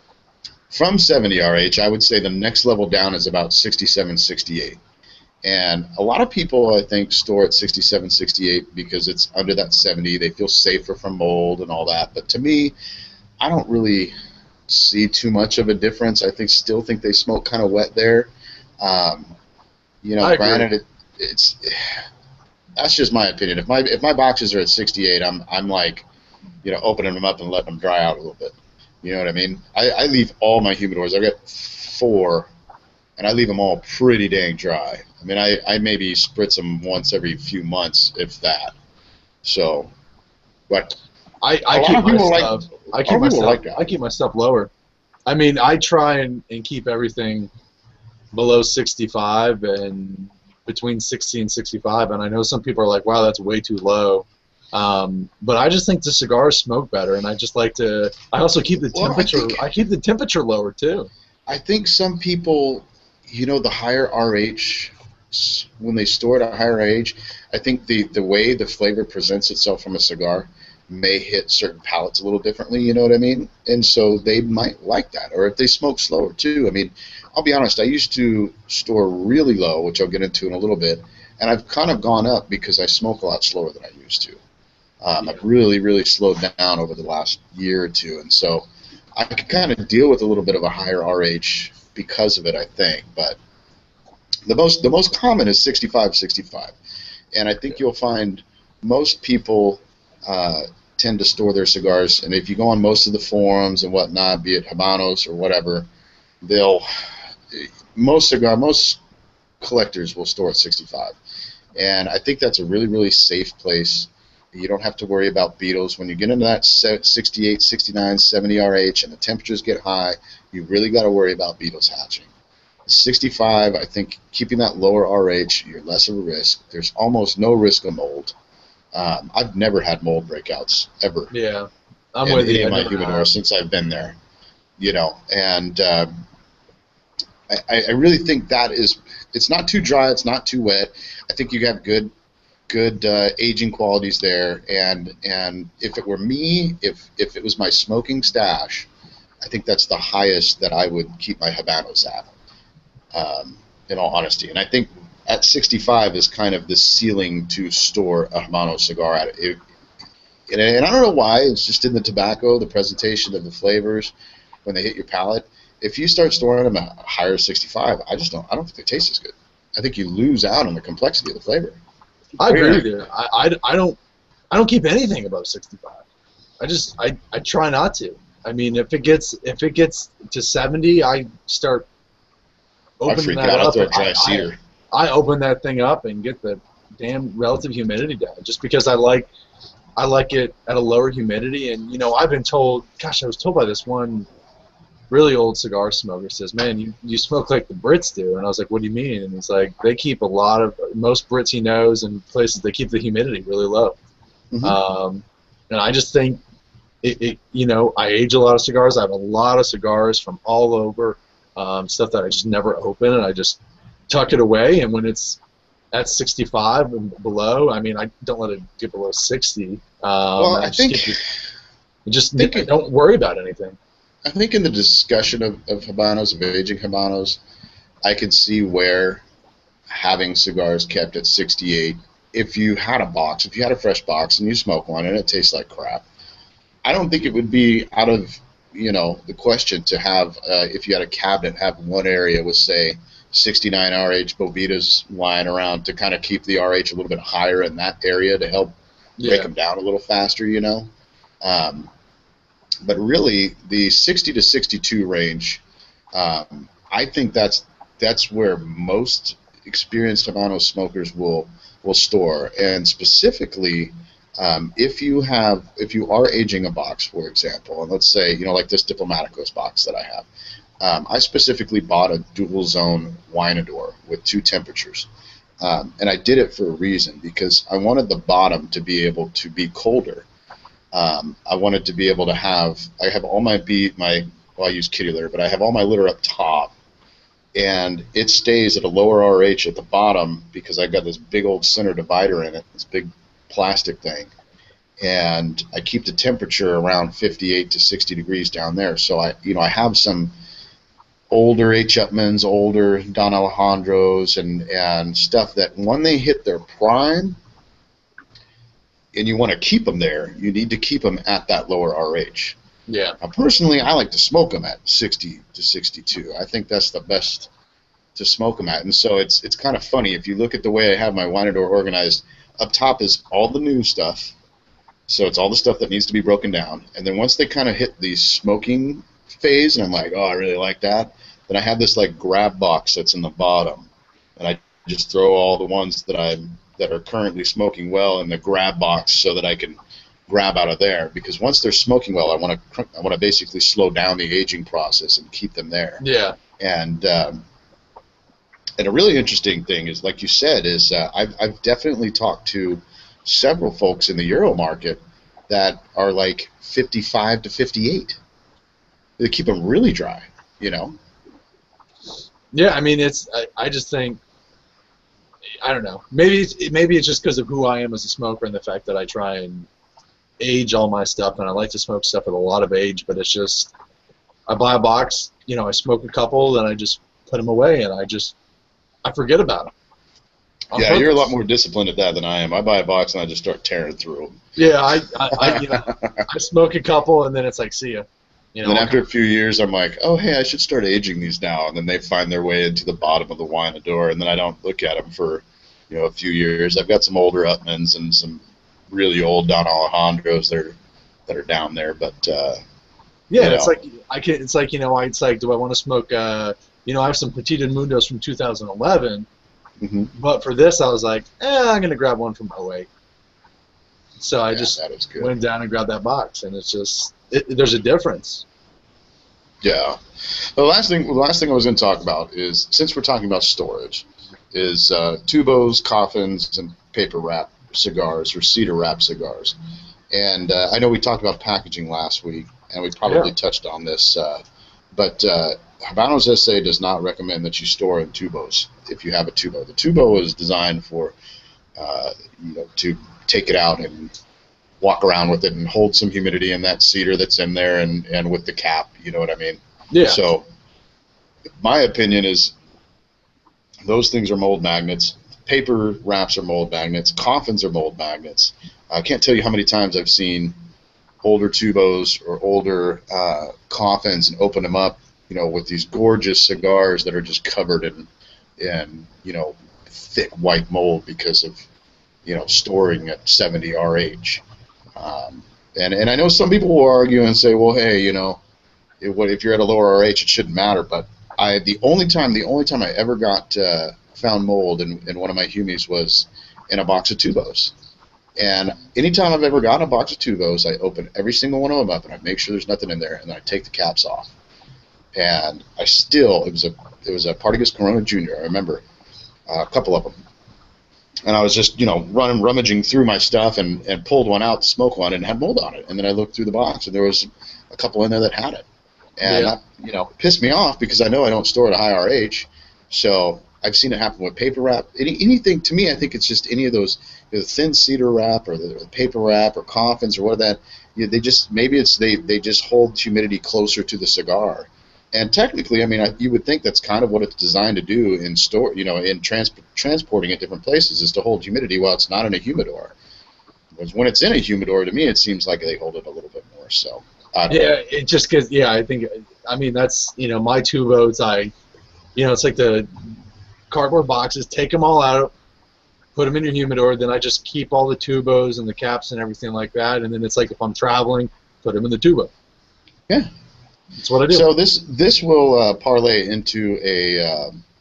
from seventy R H, I would say the next level down is about sixty-seven, sixty-eight. And a lot of people, I think, store at sixty-seven, sixty-eight because it's under that seventy. They feel safer from mold and all that. But to me, I don't really see too much of a difference. I think still think they smoke kind of wet there. Um, you know, granted, it, it's that's just my opinion. If my if my boxes are at sixty-eight, I'm I'm like, you know, opening them up and letting them dry out a little bit. You know what I mean? I, I leave all my humidors. I've got four, and I leave them all pretty dang dry. I mean, I, I maybe spritz them once every few months, if that. So, but I, I a keep lot of people myself, like I a lot keep of people myself like that. I keep my stuff lower. I mean, I try and, and keep everything below sixty-five and between sixty and sixty-five. And I know some people are like, wow, that's way too low. Um, but I just think the cigars smoke better, and I just like to. I also keep the Well, I temperature. think- I keep the temperature lower too. I think some people, you know, the higher R H, s- when they store at a higher age, I think the, the way the flavor presents itself from a cigar may hit certain palates a little differently, you know what I mean? And so they might like that. Or if they smoke slower too. I mean, I'll be honest, I used to store really low, which I'll get into in a little bit, and I've kind of gone up because I smoke a lot slower than I used to. Um, I've really, really slowed down over the last year or two, and so I can kind of deal with a little bit of a higher R H because of it, I think. But the most the most common is sixty-five, sixty-five, and I think you'll find most people uh, tend to store their cigars. And if you go on most of the forums and whatnot, be it Habanos or whatever, they'll most cigar most collectors will store at sixty-five, and I think that's a really, really safe place. You don't have to worry about beetles. When you get into that sixty-eight, sixty-nine, seventy R H and the temperatures get high, you really got to worry about beetles hatching. sixty-five, I think keeping that lower R H, you're less of a risk. There's almost no risk of mold. Um, I've never had mold breakouts, ever. Yeah, I'm in with any you. of my I never humidors have. since I've been there. You know, and um, I, I really think that is, it's not too dry, it's not too wet. I think you have good good uh, aging qualities there, and and if it were me, if if it was my smoking stash, I think that's the highest that I would keep my Habanos at, um, in all honesty. And I think at sixty-five is kind of the ceiling to store a Habano cigar at. It, and, and I don't know why, it's just in the tobacco, the presentation of the flavors when they hit your palate. If you start storing them at a higher sixty-five, I just don't I don't think they taste as good. I think you lose out on the complexity of the flavor. I agree Very with you. I, I, I don't I don't keep anything above sixty-five. I just I, I try not to. I mean, if it gets if it gets to seventy, I start I opening freak that out. I'll up. throw a and dry I, cedar. I, I open that thing up and get the damn relative humidity down, just because I like I like it at a lower humidity. And you know, I've been told, gosh, I was told by this one really old cigar smoker, says, man, you, you smoke like the Brits do. And I was like, what do you mean? And he's like, they keep a lot of, most Brits he knows and places, they keep the humidity really low. Mhm. Um, and I just think, it, it, you know, I age a lot of cigars. I have a lot of cigars from all over, um, stuff that I just never open, and I just tuck it away. And when it's at sixty-five and below, I mean, I don't let it get below sixty. Um, Well, and I just think keep it- just think I it- don't worry about anything. I think in the discussion of, of Habanos, of aging Habanos, I could see where having cigars kept at sixty-eight, if you had a box, if you had a fresh box and you smoke one and it tastes like crap, I don't think it would be out of, you know, the question to have, uh, if you had a cabinet, have one area with, say, sixty-nine R H Bovitas lying around to kind of keep the R H a little bit higher in that area to help break Yeah. them down a little faster, you know. Um, but really, the sixty to sixty-two range, um, I think that's that's where most, experienced Habano smokers will will store, and specifically. Um, if you have, if you are aging a box, for example, and let's say, you know, like this Diplomaticos box that I have, um, I specifically bought a dual zone Winador with two temperatures, um, and I did it for a reason because I wanted the bottom to be able to be colder. Um, I wanted to be able to have, I have all my bead, my, well, I use kitty litter, but I have all my litter up top, and it stays at a lower R H at the bottom because I've got this big old center divider in it, this big plastic thing, and I keep the temperature around fifty-eight to sixty degrees down there. So I, you know, I have some older H. Upmanns, older Don Alejandros, and and stuff that when they hit their prime, and you want to keep them there, you need to keep them at that lower R H. Yeah. Now, personally, I like to smoke them at sixty to sixty-two. I think that's the best to smoke them at, and so it's it's kind of funny if you look at the way I have my Winador organized. Up top is all the new stuff, so it's all the stuff that needs to be broken down. And then once they kind of hit the smoking phase, and I'm like, oh, I really like that, then I have this like grab box that's in the bottom, and I just throw all the ones that I'm that are currently smoking well in the grab box so that I can grab out of there. Because once they're smoking well, I want to I want to basically slow down the aging process and keep them there. Yeah. And um, And a really interesting thing is, like you said, is uh, I've, I've definitely talked to several folks in the Euro market that are like fifty-five to fifty-eight. They keep them really dry, you know? Yeah, I mean, it's, I, I just think, I don't know. Maybe it's, maybe it's just because of who I am as a smoker and the fact that I try and age all my stuff, and I like to smoke stuff with a lot of age, but it's just, I buy a box, you know, I smoke a couple, then I just put them away, and I just, I forget about them. Yeah, purpose. You're a lot more disciplined at that than I am. I buy a box and I just start tearing through them. Yeah, I, I, I you know, I smoke a couple and then it's like, see ya. You know, and then after a few years, I'm like, oh, hey, I should start aging these now. And then they find their way into the bottom of the Winador, and then I don't look at them for, you know, a few years. I've got some older Upmanns and some really old Don Alejandros that are that are down there, but uh, yeah, you know. it's like I can. It's like you know, it's like, do I want to smoke? Uh, You know, I have some Petit Mundos from two thousand eleven, mm-hmm. but for this, I was like, eh, I'm going to grab one from oh eight. So I yeah, just that went down and grabbed that box, and it's just, it, there's a difference. Yeah. The last thing, the last thing I was going to talk about is, since we're talking about storage, is uh, tubos, coffins, and paper wrap cigars or cedar wrap cigars. And uh, I know we talked about packaging last week, and we probably yeah. touched on this, uh, but uh, Habano's S A does not recommend that you store in tubos if you have a tubo. The tubo is designed for, uh, you know, to take it out and walk around with it and hold some humidity in that cedar that's in there, and, and with the cap, you know what I mean? Yeah. So my opinion is those things are mold magnets. Paper wraps are mold magnets. Coffins are mold magnets. I can't tell you how many times I've seen older tubos or older uh, coffins and open them up, you know, with these gorgeous cigars that are just covered in, in you know, thick white mold because of, you know, storing at seventy R H. Um, and, and I know some people will argue and say, well, hey, you know, if, if you're at a lower R H, it shouldn't matter. But I, the only time, the only time I ever got uh, found mold in, in one of my Humies was in a box of tubos. And anytime I've ever gotten a box of tubos, I open every single one of them up and I make sure there's nothing in there, and then I take the caps off. And I still, it was a, it was a Partagas Corona Junior. I remember uh, a couple of them. And I was just, you know, running, rummaging through my stuff and, and pulled one out to smoke one, and it had mold on it. And then I looked through the box, and there was a couple in there that had it. And, yeah. that, you know, it pissed me off because I know I don't store at a high R H. So I've seen it happen with paper wrap. Any, anything, to me, I think it's just any of those, the thin cedar wrap or the, the paper wrap or coffins or what that, you know, they just, maybe it's they, they just hold humidity closer to the cigar. And technically, I mean, I, you would think that's kind of what it's designed to do in store, you know, in trans, transporting at different places, is to hold humidity while it's not in a humidor. Because when it's in a humidor, to me, it seems like they hold it a little bit more. So, I don't yeah, know. it just gets, yeah, I think, I mean, that's, you know, my tubos, I, you know, it's like the cardboard boxes, take them all out, put them in your humidor, then I just keep all the tubos and the caps and everything like that, and then it's like if I'm traveling, put them in the tubo. Yeah. That's what I do. So this this will uh, parlay into a um,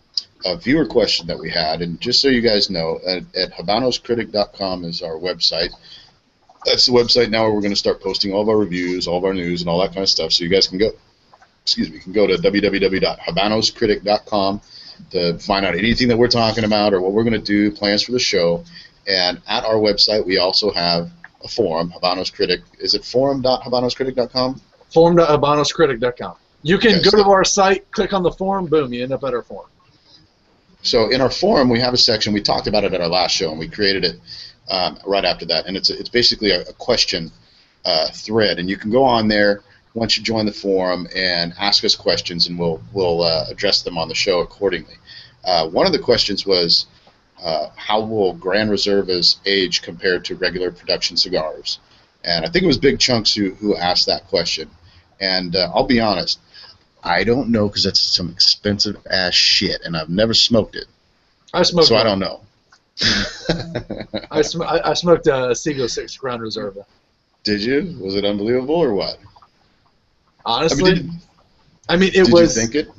a viewer question that we had, and just so you guys know, at, at habanos critic dot com is our website. That's the website now where we're going to start posting all of our reviews, all of our news, and all that kind of stuff. So you guys can go, excuse me, can go to w w w dot habanos critic dot com to find out anything that we're talking about or what we're going to do, plans for the show. And at our website, we also have a forum, Habanos Critic. Is it forum dot habanos critic dot com? forum dot habanos critic dot com. You can Okay, go so- to our site, click on the forum, boom, you end up at our forum. So in our forum, we have a section. We talked about it at our last show, and we created it um, right after that. And it's it's basically a, a question uh, thread, and you can go on there once you join the forum and ask us questions, and we'll we'll uh, address them on the show accordingly. Uh, one of the questions was, uh, how will Grand Reservas age compared to regular production cigars? And I think it was Big Chunks who who asked that question. And uh, I'll be honest, I don't know because that's some expensive ass shit, and I've never smoked it, I smoked. so I don't know. I, sm- I, I smoked a Seagull six Grand Reserva. Did you? Was it unbelievable or what? Honestly, I mean, did, I mean, it did was. you think it?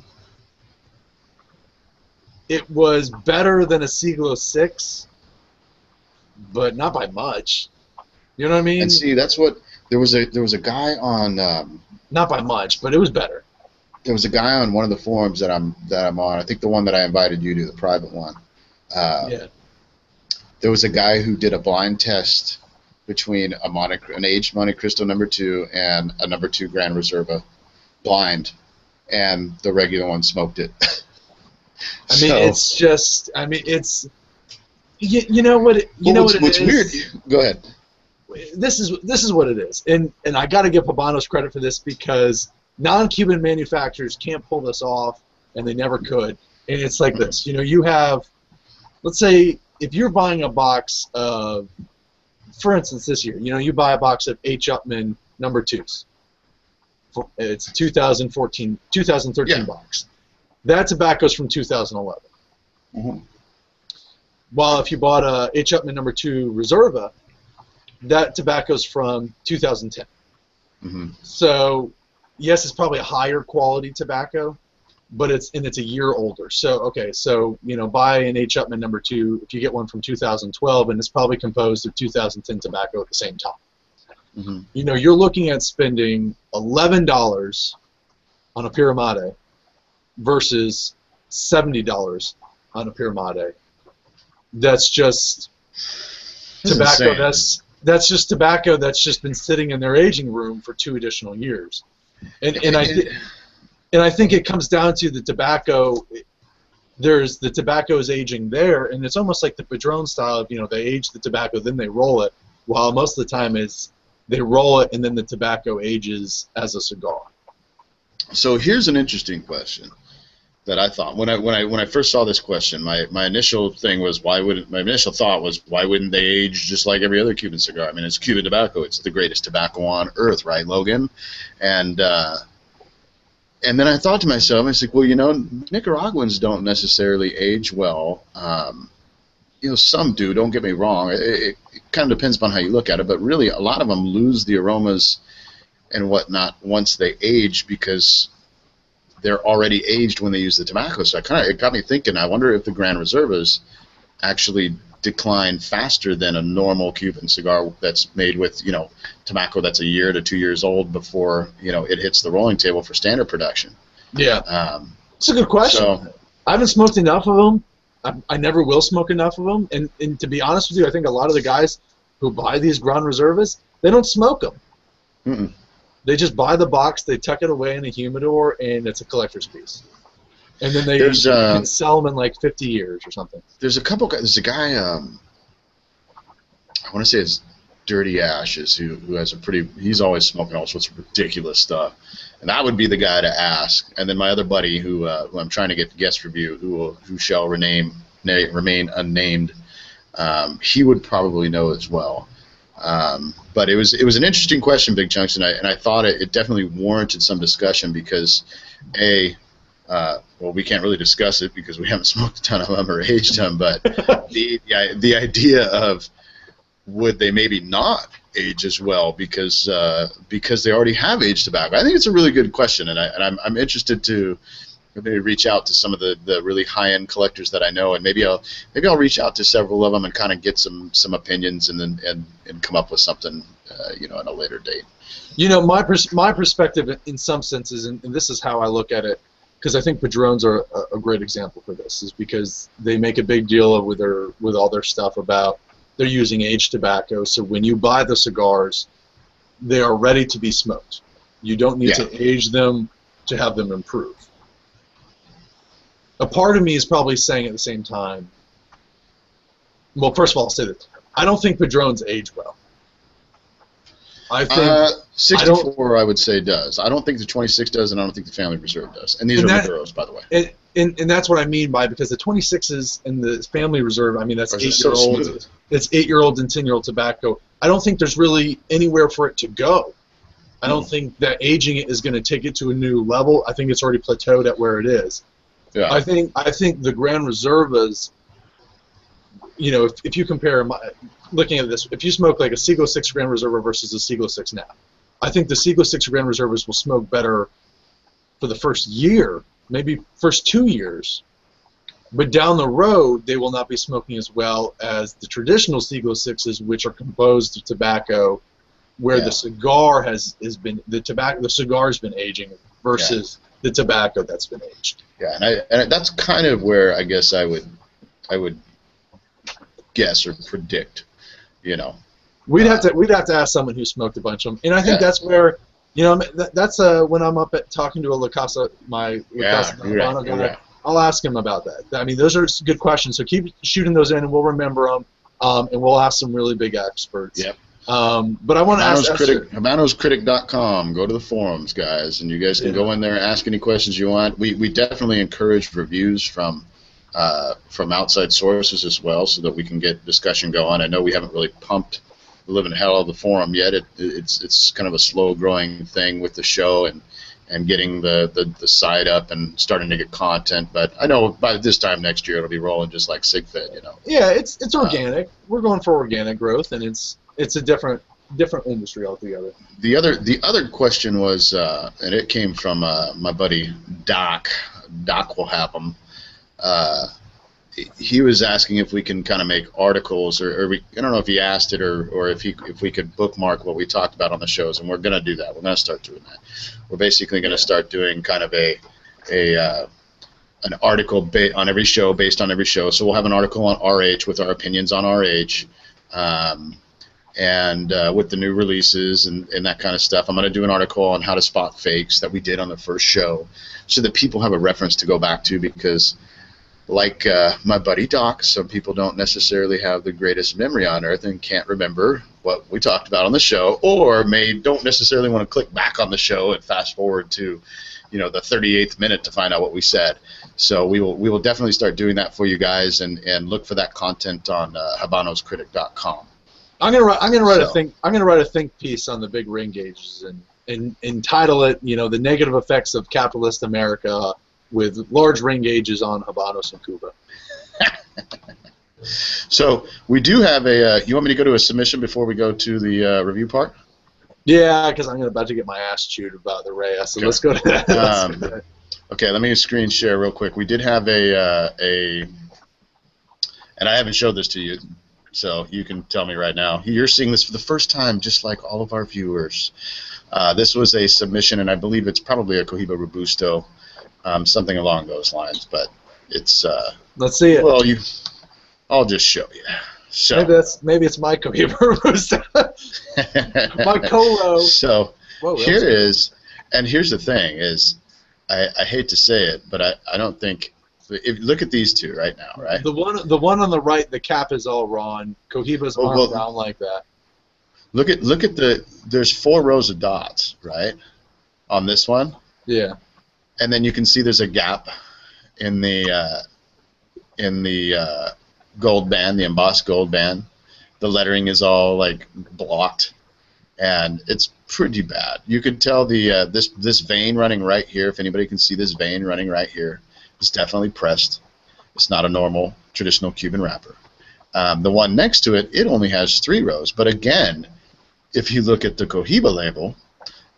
It was better than a Seagull six, but not by much. You know what I mean? And see, that's what there was a there was a guy on um, Not by much, but it was better. there was a guy on one of the forums that I'm that I'm on. I think the one that I invited you to, the private one. Uh, Yeah. There was a guy who did a blind test between a Monte, an aged Monte Cristo number two and a number two Grand Reserva, blind, and the regular one smoked it. I mean, So- it's just. I mean, it's. You, you know what? It, you Well, know what's, what it what's is? weird? Go ahead. This is this is what it is, and and I got to give Habanos credit for this because non-Cuban manufacturers can't pull this off, and they never could. And it's like this, you know, you have, let's say, if you're buying a box of, for instance, this year, you know, you buy a box of H. Upmann number twos. It's a two thousand fourteen, two thousand thirteen Yeah. box. That tobacco's from two thousand eleven. Mhm. While if you bought a H. Upmann number two Reserva, that tobacco's from two thousand ten. Mm-hmm. So, yes, it's probably a higher quality tobacco, but it's and it's a year older. So, okay, so you know, buy an H. Upmann number two if you get one from two thousand twelve, and it's probably composed of two thousand ten tobacco at the same time. Mm-hmm. You know, you're looking at spending eleven dollars on a Pyramide versus seventy dollars on a Pyramide. That's just This is tobacco. insane. That's that's just tobacco that's just been sitting in their aging room for two additional years, and and I thi- and I think it comes down to the tobacco. There's the tobacco is aging there, and it's almost like the Padron style of, you know, they age the tobacco then they roll it, while most of the time is they roll it and then the tobacco ages as a cigar. So here's an interesting question that I thought when I when I when I first saw this question, my, my initial thing was why wouldn't my initial thought was why wouldn't they age just like every other Cuban cigar? I mean, it's Cuban tobacco; it's the greatest tobacco on earth, right, Logan? And uh, and then I thought to myself, I was like, well, you know, Nicaraguans don't necessarily age well. Um, you know, some do. Don't get me wrong. It, it, it kind of depends upon how you look at it, but really, a lot of them lose the aromas and whatnot once they age because they're already aged when they use the tobacco. So I kind of it got me thinking. I wonder if the Grand Reservas actually decline faster than a normal Cuban cigar that's made with, you know, tobacco that's a year to two years old before, you know, it hits the rolling table for standard production. Yeah, Um, it's a good question. so I haven't smoked enough of them. I, I never will smoke enough of them. And, and to be honest with you, I think a lot of the guys who buy these Grand Reservas, they don't smoke them. mm-mm. They just buy the box, they tuck it away in a humidor, and it's a collector's piece. And then they There's, uh, can sell them in like fifty years or something. there's a couple guys. There's a guy. Um, I want to say it's Dirty Ashes, who who has a pretty. He's always smoking all sorts of ridiculous stuff, and that would be the guy to ask. And then my other buddy, who uh, who I'm trying to get the guest review, who will, who shall rename na- remain unnamed, um, he would probably know as well. Um, but it was it was an interesting question, Big Chunks, and I and I thought it, it definitely warranted some discussion because, a, uh, well, we can't really discuss it because we haven't smoked a ton of them or aged them, but the the, the idea of would they maybe not age as well because uh, because they already have aged tobacco? I think it's a really good question, and I and I'm I'm interested to maybe reach out to some of the, the really high-end collectors that I know, and maybe I'll maybe I'll reach out to several of them and kind of get some some opinions, and then and, and come up with something, uh, you know, at a later date. You know, my pers my perspective in some senses, and, and this is how I look at it, because I think Padrones are a, a great example for this, is because they make a big deal of with their with all their stuff about they're using aged tobacco. So when you buy the cigars, they are ready to be smoked. You don't need Yeah. to age them to have them improve. A part of me is probably saying at the same time, well, first of all, I'll say this. I don't think Padrones age well. I think Uh, sixty-four, I I, would say, does. I don't think the twenty-six does, and I don't think the Family Reserve does. And these And are that- Maduros, by the way. and, and, and that's what I mean by, because the twenty-sixes and the Family Reserve, I mean, that's Are just so eight-year-old, smooth. it's eight-year-old and ten-year-old tobacco. I don't think there's really anywhere for it to go. I don't think that aging it is going to take it to a new level. I think it's already plateaued at where it is. Yeah. I think I think the Grand Reservas, you know, if, if you compare, my, looking at this, if you smoke like a Seago six Grand Reserva versus a Seago six now, I think the Seago six Grand Reservas will smoke better for the first year, maybe first two years, but down the road they will not be smoking as well as the traditional Seago sixes, which are composed of tobacco, where Yeah. the cigar has has been the tobacco the cigar has been aging versus the tobacco that's been aged. Yeah, and, I, and that's kind of where I guess I would, I would guess or predict, you know. We'd Uh, have to we'd have to ask someone who smoked a bunch of them, and I think Yeah. that's where, you know, that, that's uh, when I'm up at talking to a La Casa, my La Yeah, Casa you're right, Habano you're guy, right. I'll ask him about that. I mean, those are good questions. So keep shooting those in, and we'll remember them, um, and we'll ask some really big experts. Yep. Um, but I want to ask Habanos Esther, Critic, Habanos Critic dot com. Go to the forums, guys, and you guys can Yeah. go in there and ask any questions you want. We we definitely encourage reviews from uh, from outside sources as well, so that we can get discussion going. I know we haven't really pumped the living hell of the forum yet. It, it's it's kind of a slow growing thing with the show and and getting the, the, the site up and starting to get content. But I know by this time next year it'll be rolling just like SigFed, you know. yeah, it's it's organic. We're going for organic growth, and it's it's a different different industry altogether. The other the other question was, uh, and it came from uh, my buddy Doc. Doc will have them. Uh, he was asking if we can kind of make articles, or, or we, I don't know if he asked it, or, or if he if we could bookmark what we talked about on the shows, and we're going to do that. We're going to start doing that. We're basically going to start doing kind of a a uh, an article ba- on every show, based on every show. So we'll have an article on R H with our opinions on R H. Um, and uh, with the new releases and, and that kind of stuff. I'm going to do an article on how to spot fakes that we did on the first show, so that people have a reference to go back to, because like uh, my buddy Doc, some people don't necessarily have the greatest memory on earth and can't remember what we talked about on the show, or may don't necessarily want to click back on the show and fast forward to, you know, the thirty-eighth minute to find out what we said. So we will we will definitely start doing that for you guys, and, and look for that content on uh, Habanos Critic dot com. I'm gonna write. I'm gonna write So. a think. I'm gonna write a think piece on the big ring gauges and and entitle it, you know, the negative effects of capitalist America with large ring gauges on Habanos and Cuba. So we do have a. Uh, you want me to go to a submission before we go to the uh, review part? Yeah, because I'm about to get my ass chewed about the Reyes. So Okay. let's go to that. Let's Um, go to that. Okay, let me screen share real quick. We did have a uh, a, and I haven't showed this to you, so you can tell me right now. You're seeing this for the first time, just like all of our viewers. Uh, this was a submission, and I believe it's probably a Cohiba Robusto, um, something along those lines. But it's uh, Let's see it. well, you. I'll just show you. So. Maybe that's maybe it's my Cohiba Robusto. My Colo. So Whoa, that here was- is, and here's the thing is, I, I hate to say it, but I, I don't think, if look at these two right now, right? The one the one on the right, the cap is all raw, and Cohiba's Oh, arm well- down like that. Look at look at the, there's four rows of dots, right, on this one, Yeah. and then you can see there's a gap in the uh, in the uh, gold band, the embossed gold band. The lettering is all like blocked, and it's pretty bad. You can tell the uh, this this vein running right here. If anybody can see this vein running right here, it's definitely pressed. It's not a normal traditional Cuban wrapper. Um, the one next to it, it only has three rows. But again, if you look at the Cohiba label,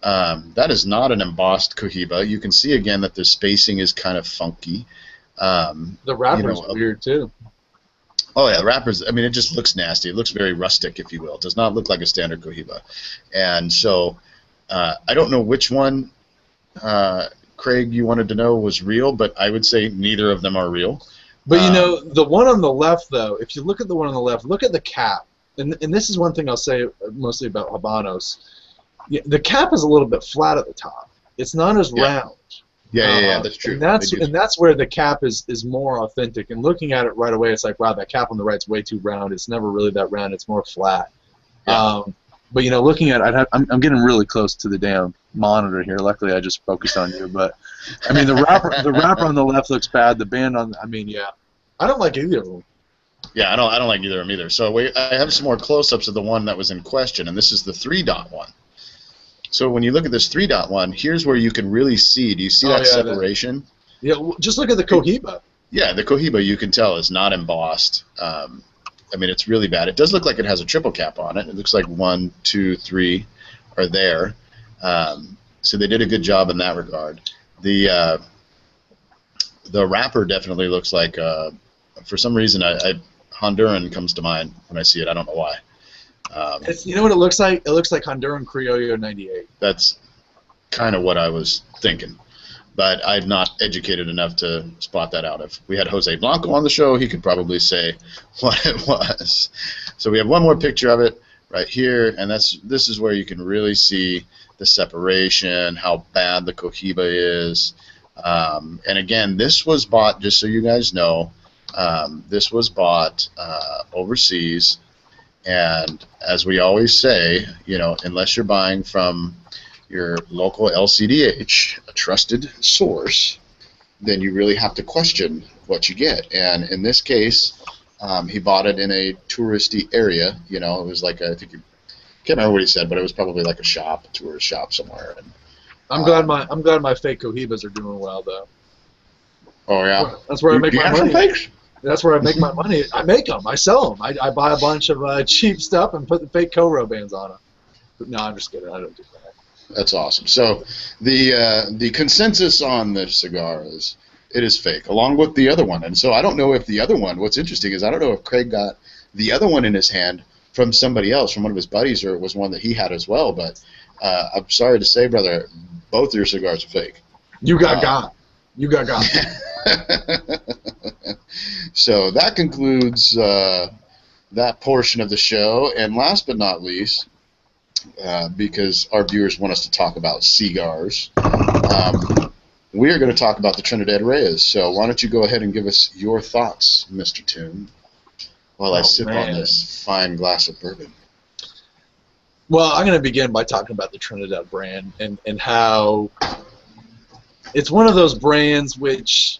Um, that is not an embossed Cohiba. You can see again that the spacing is kind of funky. Um, the wrapper's you know, weird too. Oh yeah, the wrappers. I mean, it just looks nasty. It looks very rustic, if you will. It does not look like a standard Cohiba. And so, uh, I don't know which one, uh, Craig, you wanted to know was real, but I would say neither of them are real. But you um, know, the one on the left, though, if you look at the one on the left, look at the cap. And, and this is one thing I'll say mostly about Habanos. Yeah, the cap is a little bit flat at the top. It's not as Yeah. round. Yeah, yeah, yeah, Uh, that's true. And that's They do. and that's where the cap is is more authentic. And looking at it right away, it's like, wow, that cap on the right's way too round. It's never really that round. It's more flat. Yeah. Um, but you know, looking at it, I'd have, I'm I'm getting really close to the damn monitor here. Luckily, I just focused on you. But I mean, the wrapper the wrapper on the left looks bad. The band on, I mean, yeah, I don't like either of them. Yeah, I don't. I don't like either of them either. So we, I have some more close-ups of the one that was in question, and this is the three-dot one. So when you look at this three-dot one, here's where you can really see. Do you see Oh, that yeah, that- separation? Yeah, well, just look at the Cohiba. Yeah, the Cohiba you can tell is not embossed. Um, I mean, it's really bad. It does look like it has a triple cap on it. It looks like one, two, three are there. Um, so they did a good job in that regard. The uh, the wrapper definitely looks like, uh, for some reason, I, I Honduran comes to mind when I see it. I don't know why. Um, It's, you know what it looks like? It looks like Honduran Criollo ninety-eight. that's kind of what I was thinking. But I'm not educated enough to spot that out. If we had Jose Blanco on the show, he could probably say what it was. So we have one more picture of it right here, and that's this is where you can really see the separation, how bad the Cohiba is. Um, and again, this was bought, just so you guys know, um, this was bought uh, overseas. And as we always say, you know, unless you're buying from your local L C D H, a trusted source, then you really have to question what you get. And in this case, um, he bought it in a touristy area. You know, it was like a, I think he, can't remember what he said, but it was probably like a shop, a tourist shop somewhere. And, I'm glad my I'm glad my fake Cohibas are doing well though. oh yeah, That's where I You- make you my have some money. fakes? That's where I make my money. I make them. I sell them. I, I buy a bunch of uh, cheap stuff and put the fake Coro bands on them. But no, I'm just kidding. I don't do that. That's awesome. So the uh, the consensus on this cigar is it is fake, along with the other one. And so I don't know if the other one. What's interesting is I don't know if Craig got the other one in his hand from somebody else, from one of his buddies, or it was one that he had as well. But uh, I'm sorry to say, brother, both your cigars are fake. You got Uh, got. You got got. So that concludes uh, that portion of the show. And last but not least, uh, because our viewers want us to talk about cigars, um, we are going to talk about the Trinidad Reyes. So why don't you go ahead and give us your thoughts, Mister Toon, while I Oh, sip man. on this fine glass of bourbon. Well, I'm going to begin by talking about the Trinidad brand and, and how it's one of those brands which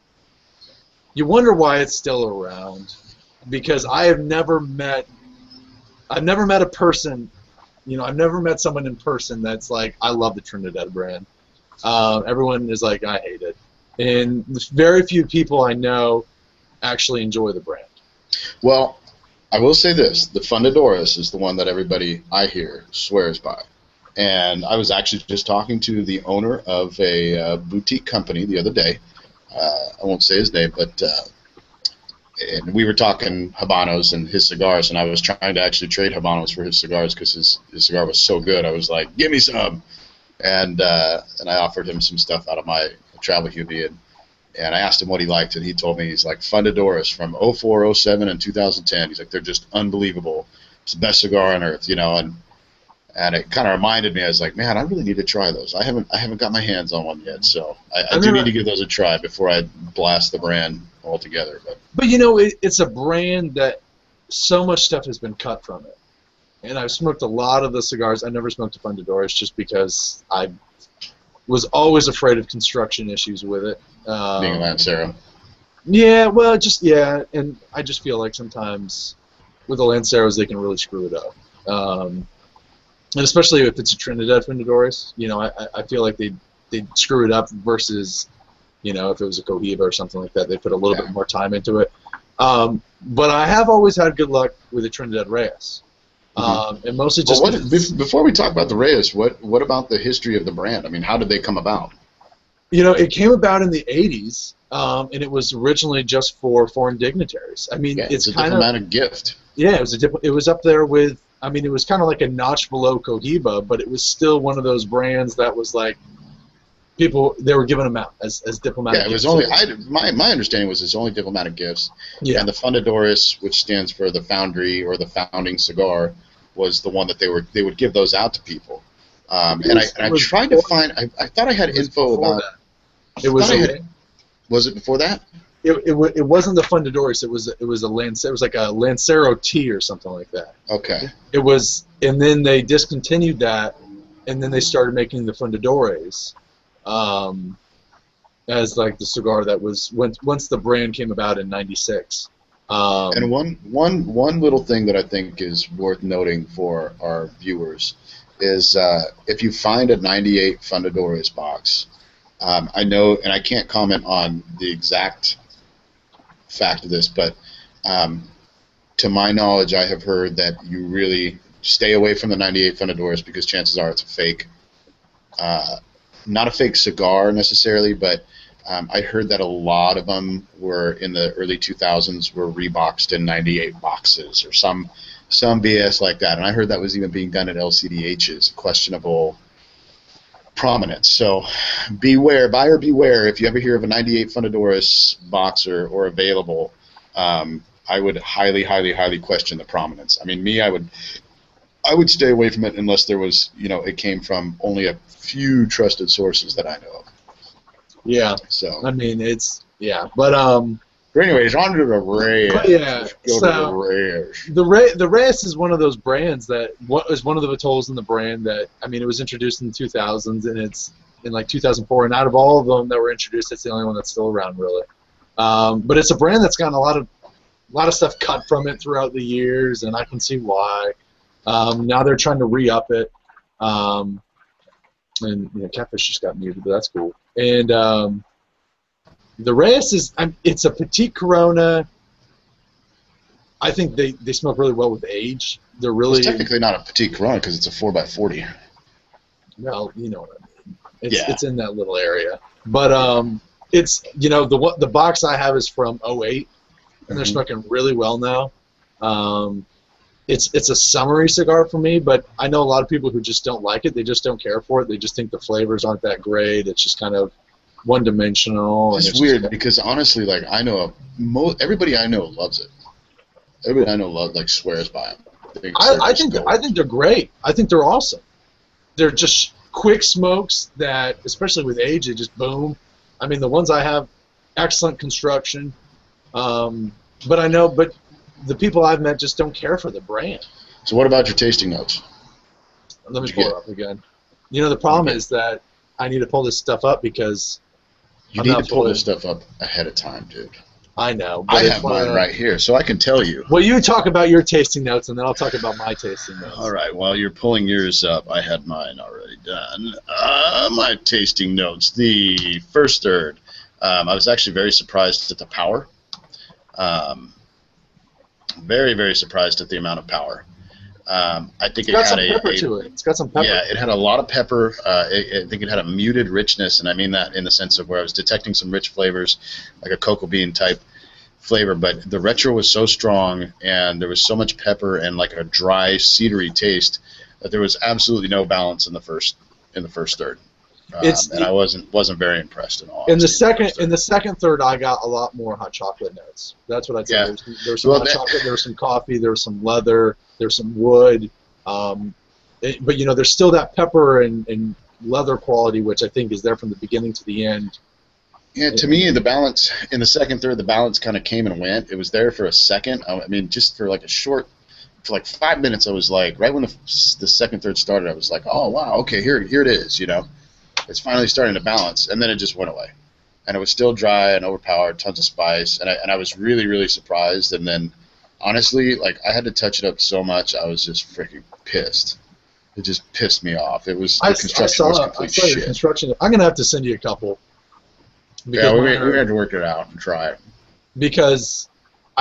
you wonder why it's still around. Because I have never met, I've never met a person, you know, I've never met someone in person that's like, I love the Trinidad brand. Uh, everyone is like, I hate it. And very few people I know actually enjoy the brand. Well, I will say this. The Fundadoras is the one that everybody I hear swears by. And I was actually just talking to the owner of a uh, boutique company the other day. Uh, I won't say his name, but uh, and we were talking Habanos and his cigars, and I was trying to actually trade Habanos for his cigars because his, his cigar was so good. I was like, give me some. And uh, and I offered him some stuff out of my travel hubie, and, and I asked him what he liked, and he told me he's like, Fundadoras from oh four, oh seven, and two thousand ten. He's like, they're just unbelievable. It's the best cigar on earth, you know, and and it kind of reminded me. I was like, man, I really need to try those. I haven't I haven't got my hands on one yet, so I, I, I do mean, need to give those a try before I blast the brand altogether. But But you know, it, it's a brand that so much stuff has been cut from it. And I've smoked a lot of the cigars. I never smoked a Fundadoras just because I was always afraid of construction issues with it. Um, being a Lancero, Yeah, well, just, yeah, and I just feel like sometimes with the Lanceros they can really screw it up. Um, and especially if it's a Trinidad Fundadoras, you know, I, I feel like they they'd screw it up versus, you know, if it was a Cohiba or something like that, they put a little Yeah. bit more time into it. Um, but I have always had good luck with the Trinidad Reyes. Um, and mostly Well, just what, because- bef- before we talk about the Reyes, what what about the history of the brand? I mean, how did they come about? you know, it came about in the eighties, um, and it was originally just for foreign dignitaries. I mean, Yeah, it's, it's a kind of diplomatic gift. yeah, it was a dip, it was up there with. I mean, it was kind of like a notch below Cohiba, but it was still one of those brands that was like people they were giving them out as as diplomatic. Yeah, it was gifts. only I, my my understanding was it's only diplomatic gifts. Yeah. And the Fundadores, which stands for the Foundry or the Founding Cigar, was the one that they were they would give those out to people. Um, It and I was- and I it was tried to before- find I, I thought I had It was info before about that. It was I thought I a, had- was it before that? it, it, wa- it wasn't the Fundadores. It was it was a Lancero. It was like a Lancero tea or something like that. Okay. It was, and then they discontinued that, and then they started making the Fundadores, um, as like the cigar that was once once the brand came about in ninety-six. Um, And one one one little thing that I think is worth noting for our viewers is uh, if you find a ninety-eight Fundadores box, um, I know, and I can't comment on the exact fact of this, but um, to my knowledge, I have heard that you really stay away from the ninety-eight Fundadores because chances are it's a fake, uh, not a fake cigar necessarily, but um, I heard that a lot of them were in the early two thousands were reboxed in ninety-eight boxes or some some B S like that, and I heard that was even being done at L C D H's, questionable prominence. So beware, buyer beware. If you ever hear of a ninety-eight Fundadores box or, or available, um, I would highly, highly, highly question the prominence. I mean, me, I would, I would stay away from it unless there was, you know, it came from only a few trusted sources that I know of. yeah, So, I mean it's yeah, but um, but anyways, on to the Reyes. But yeah, Let's go so- to the Reyes. the Re- the Reyes is one of those brands that what is one of the Vitols in the brand that I mean it was introduced in the two thousands and it's in like two thousand four, and out of all of them that were introduced, it's the only one that's still around really. Um, but it's a brand that's gotten a lot of a lot of stuff cut from it throughout the years, and I can see why. Um, now they're trying to re-up it, um, and you know, Catfish just got muted, but that's cool. And um, the Reyes is I'm, it's a petite Corona. I think they, they smoke really well with age. They're really It's technically not a petite Corona because it's a four by forty. well, you know what I mean. It's Yeah. it's in that little area, but um, it's you know the what the box I have is from oh eight, and they're Mhm. smoking really well now. Um, it's it's a summery cigar for me, but I know a lot of people who just don't like it. They just don't care for it. They just think the flavors aren't that great. It's just kind of one dimensional. It's and weird just, because honestly, like I know, mo- everybody I know loves it. Everybody I know loves like swears by them. I, I think I think they're great. I think they're awesome. They're just quick smokes that, especially with age, they just boom. I mean, the ones I have, excellent construction. Um, but I know, but the people I've met just don't care for the brand. So what about your tasting notes? Let me What'd you pull get? it up again. You know, the problem Okay. is that I need to pull this stuff up because You I'm need not to pull fully- this stuff up ahead of time, dude. I know. But I it's have one of mine the- right here, so I can tell you. Well, you talk about your tasting notes, and then I'll talk about my tasting notes. All right, while you're pulling yours up, I had mine already done. Uh, my tasting notes. The first third, um, I was actually very surprised at the power. Um, very, very surprised at the amount of power. Um, I think It's it got had some a, pepper a to it. It's got some pepper. Yeah, it had a lot of pepper. Uh, it, I think it had a muted richness, and I mean that in the sense of where I was detecting some rich flavors, like a cocoa bean type flavor. But the retro was so strong, and there was so much pepper and like a dry, cedary taste that there was absolutely no balance in the first in the first third. Um, It's- and I wasn't wasn't very impressed at all. In the honestly, second, first in third. the second third, I got a lot more hot chocolate notes. That's what I'd say. Yeah. There's, there's some Well, hot that- chocolate. There's some coffee. There's some leather. There's some wood. Um, it- but you know, there's still that pepper and, and leather quality, which I think is there from the beginning to the end. Yeah, to me, the balance in the second third, the balance kind of came and went. It was there for a second. I I mean, just for like a short, for like five minutes, I was like, right when the, the second third started, I was like, oh wow, okay, here here it is. You know, it's finally starting to balance, and then it just went away, and it was still dry and overpowered, tons of spice, and I and I was really really surprised. And then, honestly, like I had to touch it up so much, I was just freaking pissed. It just pissed me off. It was the I, I construction saw, was I complete saw your shit. construction. I'm gonna have to send you a couple. Yeah, we, mine we are- had to work it out and try it. because I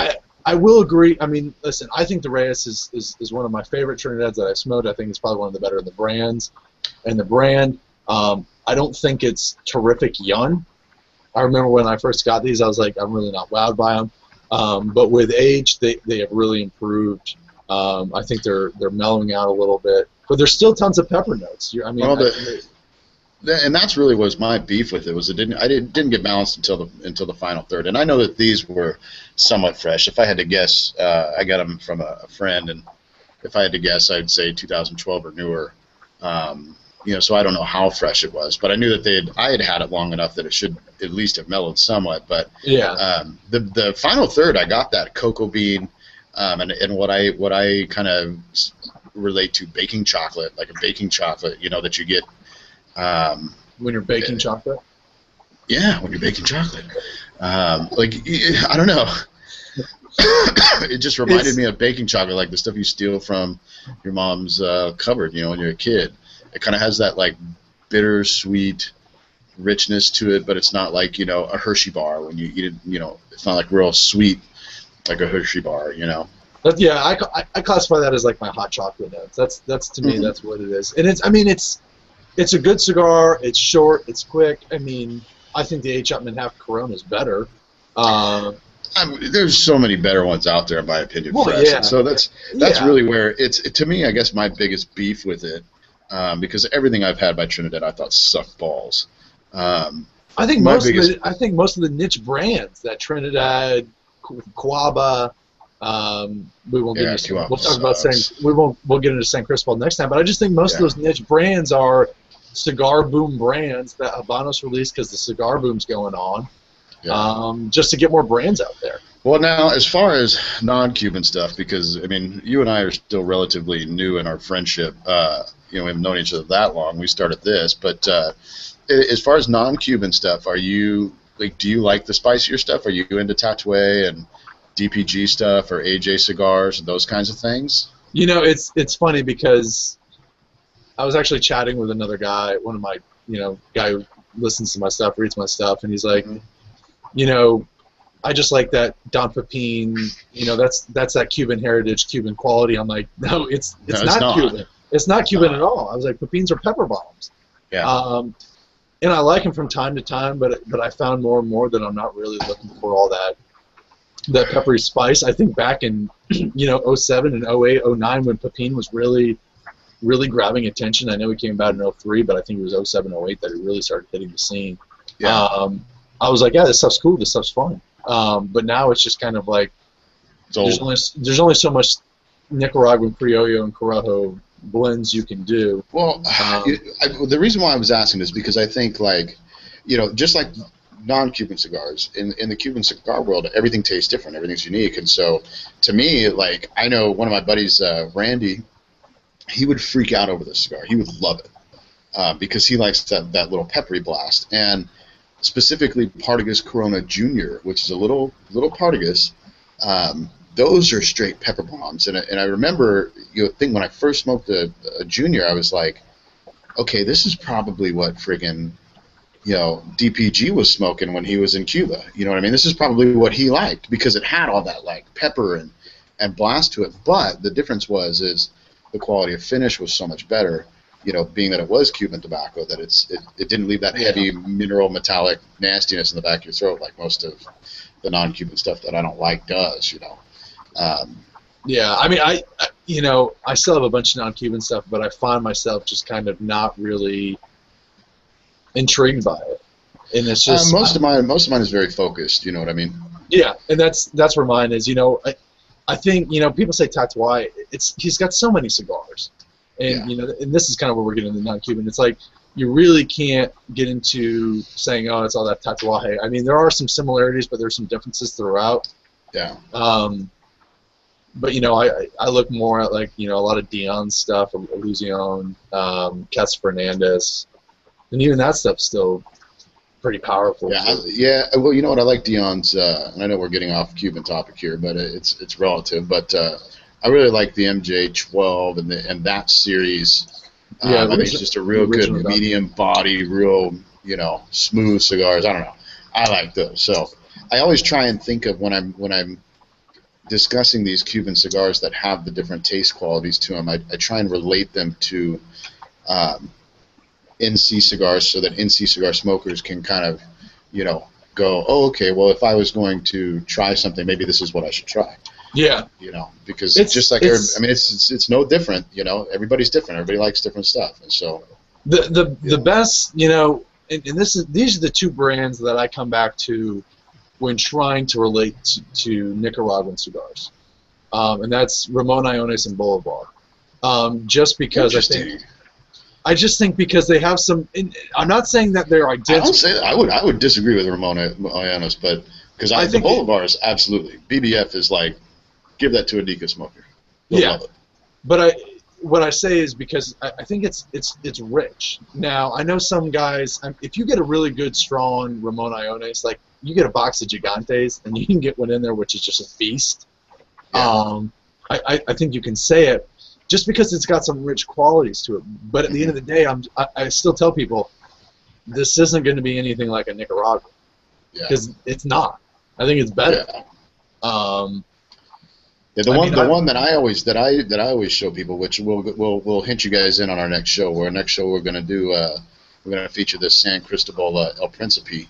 I will agree. I mean, listen, I think the Reyes is, is, is one of my favorite Trinidad's that I've smoked. I think it's probably one of the better of the brands. And the brand, um, I don't think it's terrific young. I remember when I first got these, I was like, I'm really not wowed by them. Um, but with age, they, they have really improved. Um, I think they're they're mellowing out a little bit. But there's still tons of pepper notes. You're, I mean, well, the, I, and that's really was my beef with it. Was it didn't I didn't didn't get balanced until the until the final third. And I know that these were somewhat fresh. If I had to guess, uh, I got them from a, a friend, and if I had to guess, I'd say two thousand twelve or newer. Um, you know, so I don't know how fresh it was, but I knew that they had, I had had it long enough that it should at least have mellowed somewhat. But yeah, um, the the final third, I got that cocoa bean, um, and and what I what I kind of relate to baking chocolate, like a baking chocolate, you know, that you get. Um, when you're baking uh, chocolate? Yeah, when you're baking chocolate. Um, like, I don't know. It just reminded it's, me of baking chocolate, like the stuff you steal from your mom's uh, cupboard, you know, when you're a kid. It kind of has that, like, bittersweet richness to it, but it's not like, you know, a Hershey bar when you eat it, you know, it's not like real sweet like a Hershey bar, you know. But yeah, I, I, I classify that as like my hot chocolate notes. That's, that's to me, mm-hmm. that's what it is. And it's, I mean, it's, It's a good cigar. It's short. It's quick. I mean, I think the H. Upmann Half Corona is better. Uh, I mean, there's so many better ones out there, in my opinion. Well, fresh. yeah. So that's that's yeah. really where it's to me. I guess my biggest beef with it, um, because everything I've had by Trinidad, I thought sucked balls. Um, I think most biggest, of the I think most of the niche brands that Trinidad, Quaba. Um, we won't get yeah, into. Quaba We'll talk sucks. about Saint. We won't. We'll get into Saint Cristobal next time. But I just think most yeah. of those niche brands are cigar boom brands that Habanos released because the cigar boom's going on, yeah. um, just to get more brands out there. Well, now, as far as non-Cuban stuff, because, I mean, you and I are still relatively new in our friendship. Uh, you know, we haven't known each other that long. We started this. But uh, as far as non-Cuban stuff, are you, like, do you like the spicier stuff? Are you into Tatué and D P G stuff or A J cigars and those kinds of things? You know, it's it's funny because I was actually chatting with another guy, one of my, you know, guy who listens to my stuff, reads my stuff, and he's like, mm-hmm. you know, I just like that Don Pepin, you know, that's that's that Cuban heritage, Cuban quality. I'm like, no, it's it's, no, it's not, not Cuban. It's not Cuban no. at all. I was like, Pepins are pepper bombs. Yeah. Um, and I like them from time to time, but but I found more and more that I'm not really looking for all that that peppery spice. I think back in, you know, oh seven and oh eight, oh nine when Pepin was really really grabbing attention. I know he came about in oh three, but I think it was oh seven, oh eight that he really started hitting the scene. Yeah. Um, I was like, yeah, this stuff's cool. This stuff's fun. Um, but now it's just kind of like there's only, there's only so much Nicaraguan Criollo and Corojo blends you can do. Well, um, you, I, the reason why I was asking is because I think, like, you know, just like non-Cuban cigars, in in the Cuban cigar world, everything tastes different. Everything's unique. And so, to me, like, I know one of my buddies, uh, Randy, he would freak out over this cigar. He would love it uh, because he likes that, that little peppery blast. And specifically Partagas Corona Junior, which is a little little Partagas, um, those are straight pepper bombs. And, and I remember, you know, think when I first smoked a, a Junior, I was like, okay, this is probably what friggin', you know, D P G was smoking when he was in Cuba. You know what I mean? This is probably what he liked because it had all that, like, pepper and, and blast to it. But the difference was is the quality of finish was so much better, you know, being that it was Cuban tobacco, that it's it, it didn't leave that heavy mineral metallic nastiness in the back of your throat like most of the non-Cuban stuff that I don't like does, you know. Um, yeah, I mean, I, I, you know, I still have a bunch of non-Cuban stuff, but I find myself just kind of not really intrigued by it, and it's just uh, most of mine. Most of mine is very focused. You know what I mean? Yeah, and that's that's where mine is. You know, I, I think, you know, people say Tatuai. It's he's got so many cigars, and yeah. you know, and this is kind of where we're getting into non-Cuban. It's like you really can't get into saying, oh, it's all that Tatuaje. I mean, there are some similarities, but there's some differences throughout. Yeah. Um, but you know, I I look more at, like, you know, a lot of Dion's stuff, Illusion, um, Cas Fernandez, and even that stuff's still pretty powerful. Yeah, I, yeah. Well, you know what? I like Dion's. Uh, and I know we're getting off Cuban topic here, but it's it's relative. But uh, I really like the M J twelve and the and that series. Um, Yeah, I think it's just a real good original medium body, real, you know, smooth cigars. I don't know. I like those. So I always try and think of when I'm when I'm discussing these Cuban cigars that have the different taste qualities to them, I, I try and relate them to um, N C cigars so that N C cigar smokers can kind of, you know, go, oh, okay, well, if I was going to try something, maybe this is what I should try. Yeah. You know, because It's- just like, it's- every- I mean, it's, it's it's no different, you know, everybody's different. Everybody likes different stuff. And so, The the Yeah. the best, you know, and, and this is these are the two brands that I come back to when trying to relate to, to Nicaraguan cigars, um, and that's Ramon Iones and Bolivar. Um, just because I think interesting. I just think because they have some. And I'm not saying that they're I identical. don't say I would I would disagree with Ramon Iones, but because I, I the think they- Bolivar is absolutely B B F is like give that to a Nika smoker. They'll Yeah. love it. But I, what I say is because I, I think it's it's it's rich. Now I know some guys. um, If you get a really good strong Ramon Iones, like you get a box of Gigantes, and you can get one in there which is just a feast. Yeah. Um, I, I I think you can say it, just because it's got some rich qualities to it. But at the end of the day, I'm I, I still tell people, this isn't going to be anything like a Nicaraguan Yeah. because it's not. I think it's better. Yeah. Um, Yeah, the I one, mean, the I- one that I always that I that I always show people, which we'll we'll we'll hint you guys in on our next show. Where our next show we're going to do, uh, we're going to feature this San Cristobal uh, El Principe.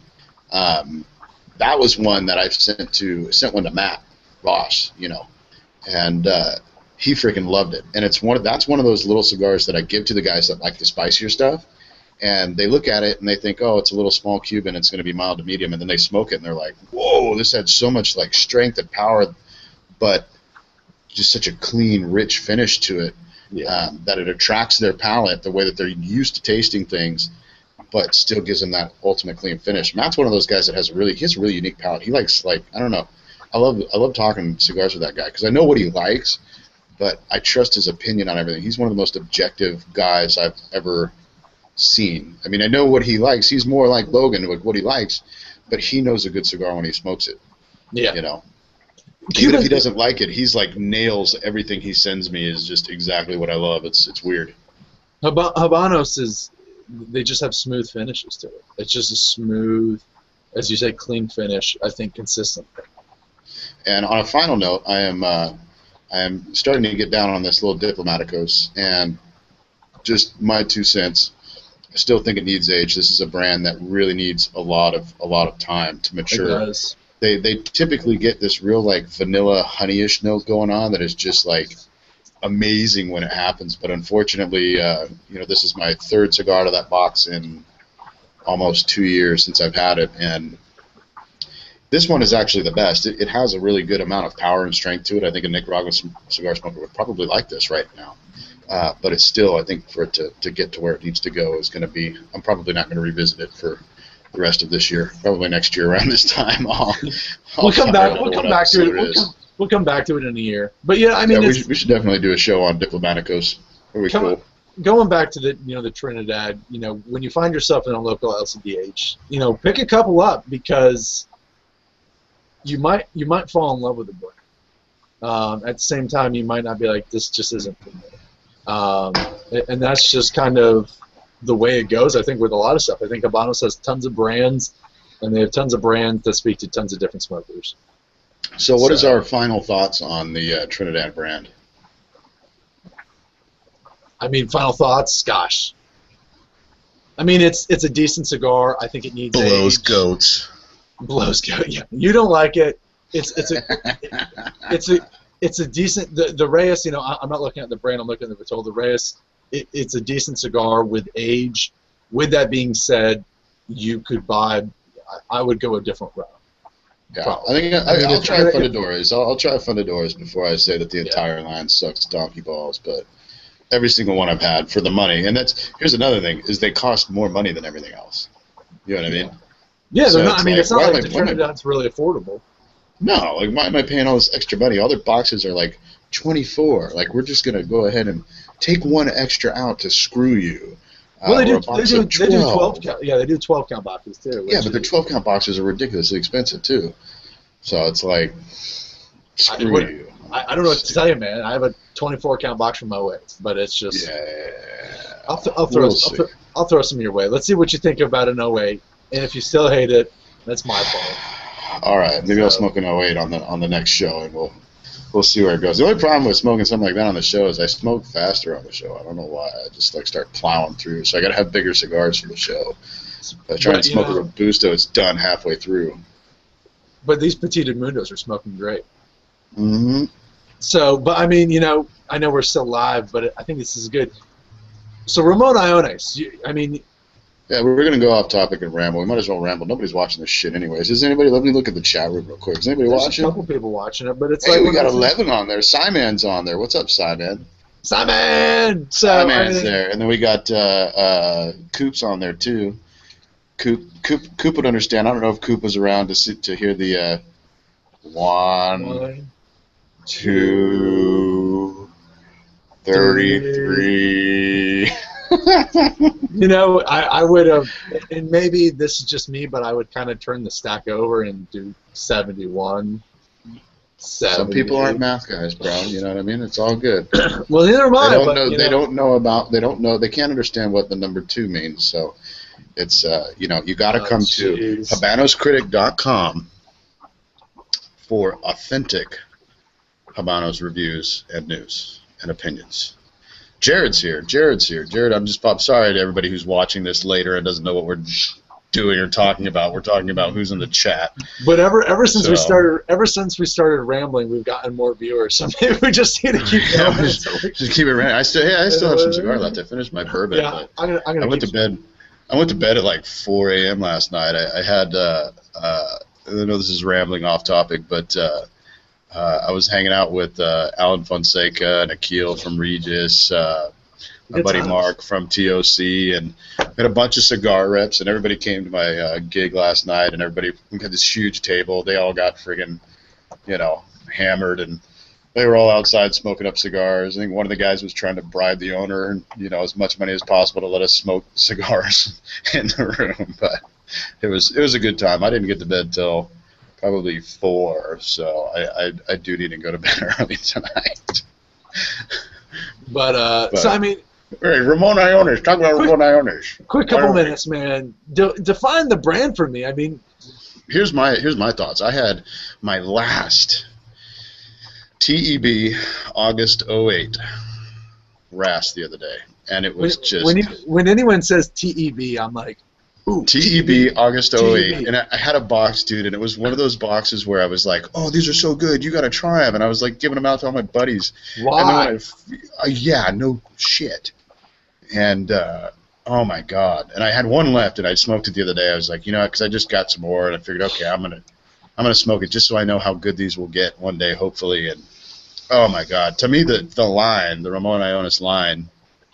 Um, that was one that I sent to sent one to Matt Ross, you know, and uh, he freaking loved it. And it's one of that's one of those little cigars that I give to the guys that like the spicier stuff, and they look at it and they think, oh, it's a little small Cuban, it's going to be mild to medium, and then they smoke it and they're like, whoa, this had so much like strength and power, but just such a clean, rich finish to it yeah. um, that it attracts their palate the way that they're used to tasting things, but still gives them that ultimate clean finish. Matt's one of those guys that has a really he has a really unique palate. He likes like I don't know, I love I love talking cigars with that guy because I know what he likes, but I trust his opinion on everything. He's one of the most objective guys I've ever seen. I mean, I know what he likes. He's more like Logan with what he likes, but he knows a good cigar when he smokes it. Yeah. You know. Even Cuban- if he doesn't like it, he's like nails everything he sends me is just exactly what I love. It's it's weird. Haba- Habanos is, they just have smooth finishes to it. It's just a smooth, as you say, clean finish. I think consistent. And on a final note, I am uh, I am starting to get down on this little Diplomaticos, and just my two cents. I still think it needs age. This is a brand that really needs a lot of a lot of time to It mature. does. They they typically get this real like vanilla honeyish note going on that is just like amazing when it happens. But unfortunately, uh, you know, this is my third cigar out of that box in almost two years since I've had it, and this one is actually the best. It, it has a really good amount of power and strength to it. I think a Nicaraguan c- cigar smoker would probably like this right now. Uh, but it's still, I think, for it to, to get to where it needs to go is going to be, I'm probably not going to revisit it for the rest of this year. Probably next year around this time. I'll, I'll We'll come find back. out We'll what come back to it. episode We'll is. come, we'll come back to it in a year. But yeah, I mean, Yeah, we it's, should, we should definitely do a show on Diplomaticos. That'd be Come cool. going back to the you know the Trinidad. You know, when you find yourself in a local L C D H, you know, pick a couple up because you might you might fall in love with the brand. Um, at the same time, you might not be like, this just isn't for me. Um, and- and that's just kind of the way it goes. I think with a lot of stuff. I think Habanos has tons of brands, and they have tons of brands that speak to tons of different smokers. So what is So- our final thoughts on the uh, Trinidad brand? I mean, final thoughts. Gosh, I mean, it's it's a decent cigar. I think it needs age. goats. Blows goat. Yeah, you don't like it. It's it's a it's a it's a decent. The the Reyes. You know, I, I'm not looking at the brand. I'm looking at the Vitola. The Reyes. It, it's a decent cigar with age. With that being said, you could buy. I, I would go a different route. Yeah, I think I, I mean, I'll it's- try Fundadores. I'll, I'll try Fundadores before I say that the Yeah. entire line sucks donkey balls. But every single one I've had for the money, and that's here's another thing: is they cost more money than everything else. You know what I mean? Yeah, So they're not. it's I mean, like, it's not why am like I- the why am I- Trinidad's really affordable. No, like why am I paying all this extra money? All their boxes are like twenty-four. Like we're just gonna go ahead and take one extra out to screw you. Uh, Well, they or do. a They box do. of They do twelve count. Yeah, they do twelve count boxes too. Yeah, which but their is- twelve count boxes are ridiculously expensive too. So it's like, screw would- you. I, I don't know what to tell you, man. I have a twenty-four count box from O eight, but it's just. Yeah. I'll, th- I'll throw. We'll I'll, see. th- I'll throw some your way. Let's see what you think about an oh eight, and if you still hate it, that's my fault. All right, maybe I'll So- smoke an oh eight on the on the next show, and we'll we'll see where it goes. The only problem with smoking something like that on the show is I smoke faster on the show. I don't know why. I just like start plowing through. So I got to have bigger cigars for the show. If I try But, and smoke you know, a Robusto, it's done halfway through. But these Petit Mundos are smoking great. Mm-hmm. So, but I mean, you know, I know we're still live, but I think this is good. So Ramon Iones, you, I mean, Yeah, we're going to go off topic and ramble. We might as well ramble. Nobody's watching this shit anyways. Is anybody? Let me look at the chat room real quick. Is anybody there's watching? a couple people watching it, but it's Hey, like we when got I was- eleven on there. Simon's on there. What's up, Simon? Simon. So Simon's I mean, there, and then we got uh, uh, Coop's on there too. Coop, Coop, Coop would understand. I don't know if Coop was around to sit, to hear the uh, one, one, two, thirty-three. you know, I, I would have, and maybe this is just me, but I would kind of turn the stack over and do seventy-one. Some people aren't math guys, bro. You know what I mean? It's all good. Well, neither am I. They don't but, know. you They know, don't know about. They don't know. They can't understand what the number two means. So, it's uh, you know, you got to Oh, come to jeez. habanos critic dot com for authentic Habanos reviews and news and opinions. Jared's here. Jared's here. Jared, I'm just. I'm sorry to everybody who's watching this later and doesn't know what we're doing or talking about. We're talking about who's in the chat. But ever ever since we So- started ever since we started rambling, we've gotten more viewers. So maybe we just need to keep Yeah, going. just, So we- just keep it running. I still, yeah, I still have some cigar left. I finished my bourbon. yeah, but I'm gonna I'm gonna I went keep to bed. I went to bed at like four a m last night. I, I had. Uh, uh, I know this is rambling off topic, but uh, uh, I was hanging out with uh, Alan Fonseca and Akil from Regis, uh, my Good buddy times. Mark from T O C, and we had a bunch of cigar reps, and everybody came to my uh, gig last night, and everybody we had this huge table. They all got friggin', you know, hammered, and they were all outside smoking up cigars. I think one of the guys was trying to bribe the owner, and you know, as much money as possible to let us smoke cigars in the room. But it was it was a good time. I didn't get to bed till probably four, so I I, I do need to go to bed early tonight. But uh, But- so I mean, Hey, Ramon Iones. Talk about Quick- Ramon Iones. quick couple Alright. minutes, man. De- define the brand for me. I mean, Here's my here's my thoughts. I had my last T E B August oh eight R A S the other day, and it when, was just when you when anyone says T E B, I'm like, ooh, T E B August oh eight, T E B. and I, I had a box, dude, and it was one of those boxes where I was like, "Oh, these are so good, you gotta try them," and I was like giving them out to all my buddies. Why? And then when I f- uh, yeah, no shit. And uh, oh my god! And I had one left, and I smoked it the other day. I was like, you know, because I just got some more, and I figured, okay, I'm gonna, I'm gonna smoke it just so I know how good these will get one day, hopefully. And oh my god, to me, the the line, the Ramon Iones line,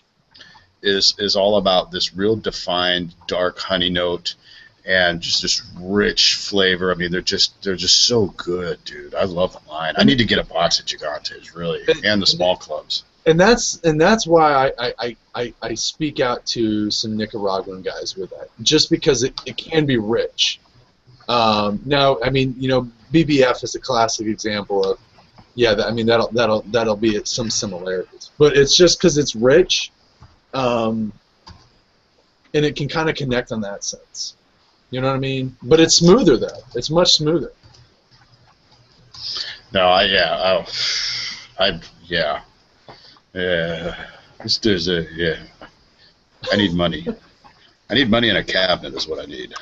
is is all about this real defined dark honey note, and just this rich flavor. I mean, they're just they're just so good, dude. I love the line. I need to get a box at Gigantes, really, and the small clubs. and that's and that's why I, I, I, I speak out to some Nicaraguan guys with that, just because it, it can be rich. Um, now, I mean, you know, B B F is a classic example of, yeah, that, I mean, that'll that'll that'll be at some similarities, but it's just because it's rich, um, and it can kind of connect on that sense. You know what I mean? But it's smoother though. It's much smoother. No, I yeah, I, I yeah, yeah. This is a yeah. I need money. I need money in a cabinet is what I need.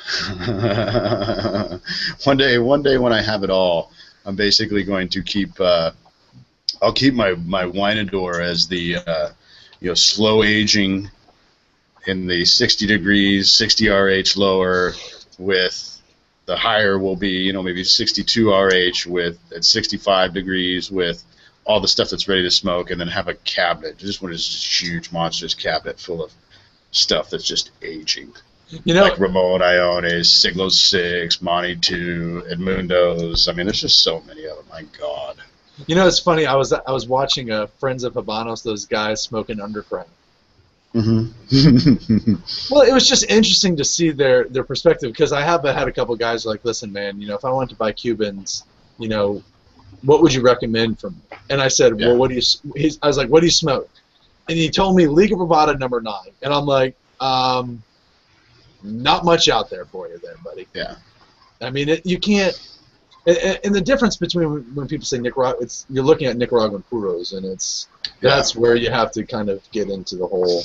one day, one day when I have it all, I'm basically going to keep. Uh, I'll keep my my Winador as the uh, you know slow aging in the sixty degrees, sixty R H lower with. The higher will be, you know, maybe sixty-two R H with at sixty-five degrees with all the stuff that's ready to smoke, and then have a cabinet. Just one of this huge, monstrous cabinet full of stuff that's just aging. You know, Like Ramon Iones, Siglo six, Monty two, Edmundo's. I mean, there's just so many of them. My God. you know, it's funny. I was I was watching uh, Friends of Habanos. Those guys smoking Underground. Mm-hmm. Well, it was just interesting to see their, their perspective, because I have had a couple guys like, listen, man, you know, if I wanted to buy Cubans, you know, what would you recommend from me? And I said, Yeah. well, what do you? s- He's, I was like, what do you smoke? And he told me Liga Privada number nine, and I'm like, um, not much out there for you there, buddy. Yeah. I mean, it, you can't. And, and the difference between when people say Nicaragua, it's you're looking at Nicaraguan puros, and it's that's yeah. where you have to kind of get into the whole.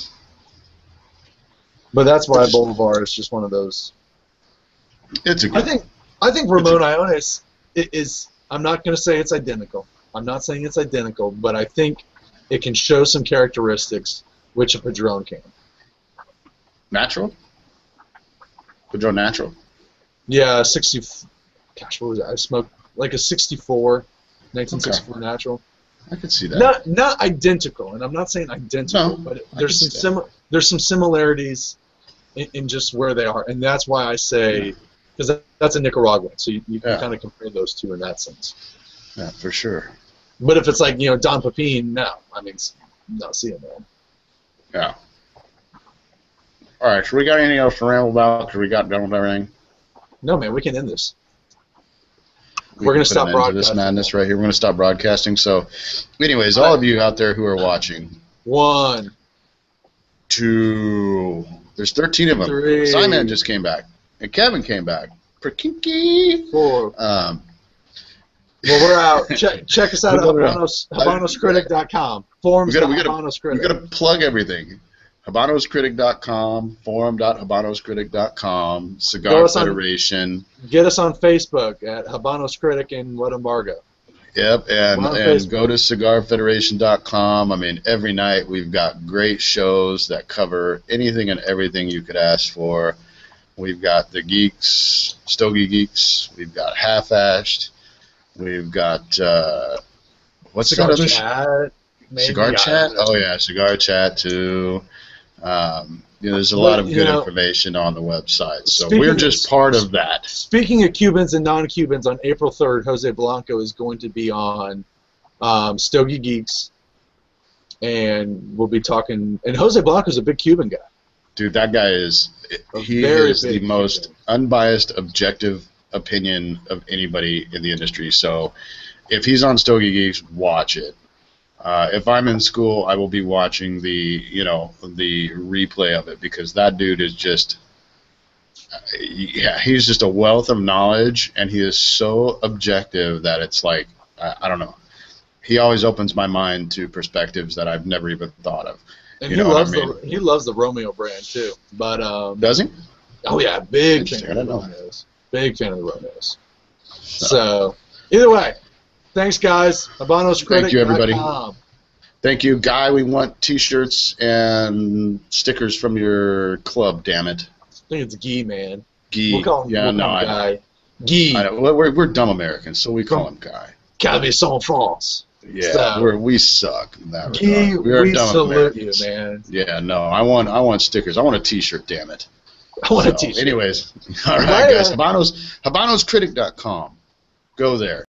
But that's why Bolivar is just one of those. It's a good, I think I think Ramon Iones is. I'm not going to say it's identical. I'm not saying it's identical, but I think it can show some characteristics which a Padron can. Natural? Padron natural? Yeah, sixty. Gosh, what was that? I smoked like a sixty-four, nineteen sixty-four okay. natural. I could see that. Not not identical, and I'm not saying identical, no, but there's some sim there's some similarities in, in just where they are, and that's why I say because yeah. that's a Nicaraguan, so you, you can yeah. kind of compare those two in that sense. Yeah, for sure. But if it's like you know Don Pepin, no, I mean not seeing that. Yeah. All right, so we got anything else to ramble about? Because we got done with everything. No, man, we can end this. We We're going to stop broadcasting. This madness right here. We're going to stop broadcasting. So, anyways, all of you out there who are watching. One. Two. There's thirteen of them. Three. Simon just came back. And Kevin came back. Perkinky. Four. Um, well, we're out. Check, check us out at Habanos, Habanos Critic dot com. Forums. We got to plug everything. Habanos Critic dot com, forum dot habanos critic dot com, Cigar Federation. On, get us on Facebook at Habanos Critic and What Embargo. Yep, and, and go to cigar federation dot com. I mean, every night we've got great shows that cover anything and everything you could ask for. We've got the Geeks, Stogie Geeks. We've got Half-Ashed. We've got, uh, what's Cigar the other Chat. Cigar Chat? Oh, yeah, Cigar Chat, too. Um, you know, there's a lot of good know, information on the website, so we're just part of that. Speaking of Cubans and non-Cubans, on April third, Jose Blanco is going to be on um, Stogie Geeks, and we'll be talking. And Jose Blanco is a big Cuban guy. Dude, that guy is. He is the most Cuban. unbiased, objective opinion of anybody in the industry. So, if he's on Stogie Geeks, watch it. Uh, if I'm in school, I will be watching the, you know, the replay of it because that dude is just, yeah, he's just a wealth of knowledge, and he is so objective that it's like, I, I don't know. He always opens my mind to perspectives that I've never even thought of. And you he know loves what I mean? the he loves the Romeo brand too. But um, does he? Oh yeah, big fan of the Romeos. Big fan of the Romeos. So, so either way, thanks guys. Habanos Critic. Thank you everybody. Thank you, Guy. We want T-shirts and stickers from your club. Damn it. I think it's Guy, man. Guy. We'll call him, yeah, we'll no, call him I Guy. Guy. I know. We're we're dumb Americans, so we call him Guy. Cabezon France. Yeah, so, we're we suck in that Guy, regard. We are we dumb salute Americans. you, man. Yeah, no, I want I want stickers. I want a T-shirt. Damn it. I want so, a T-shirt. Anyways, all right, guys. Habanos Habanos Critic dot com. Go there.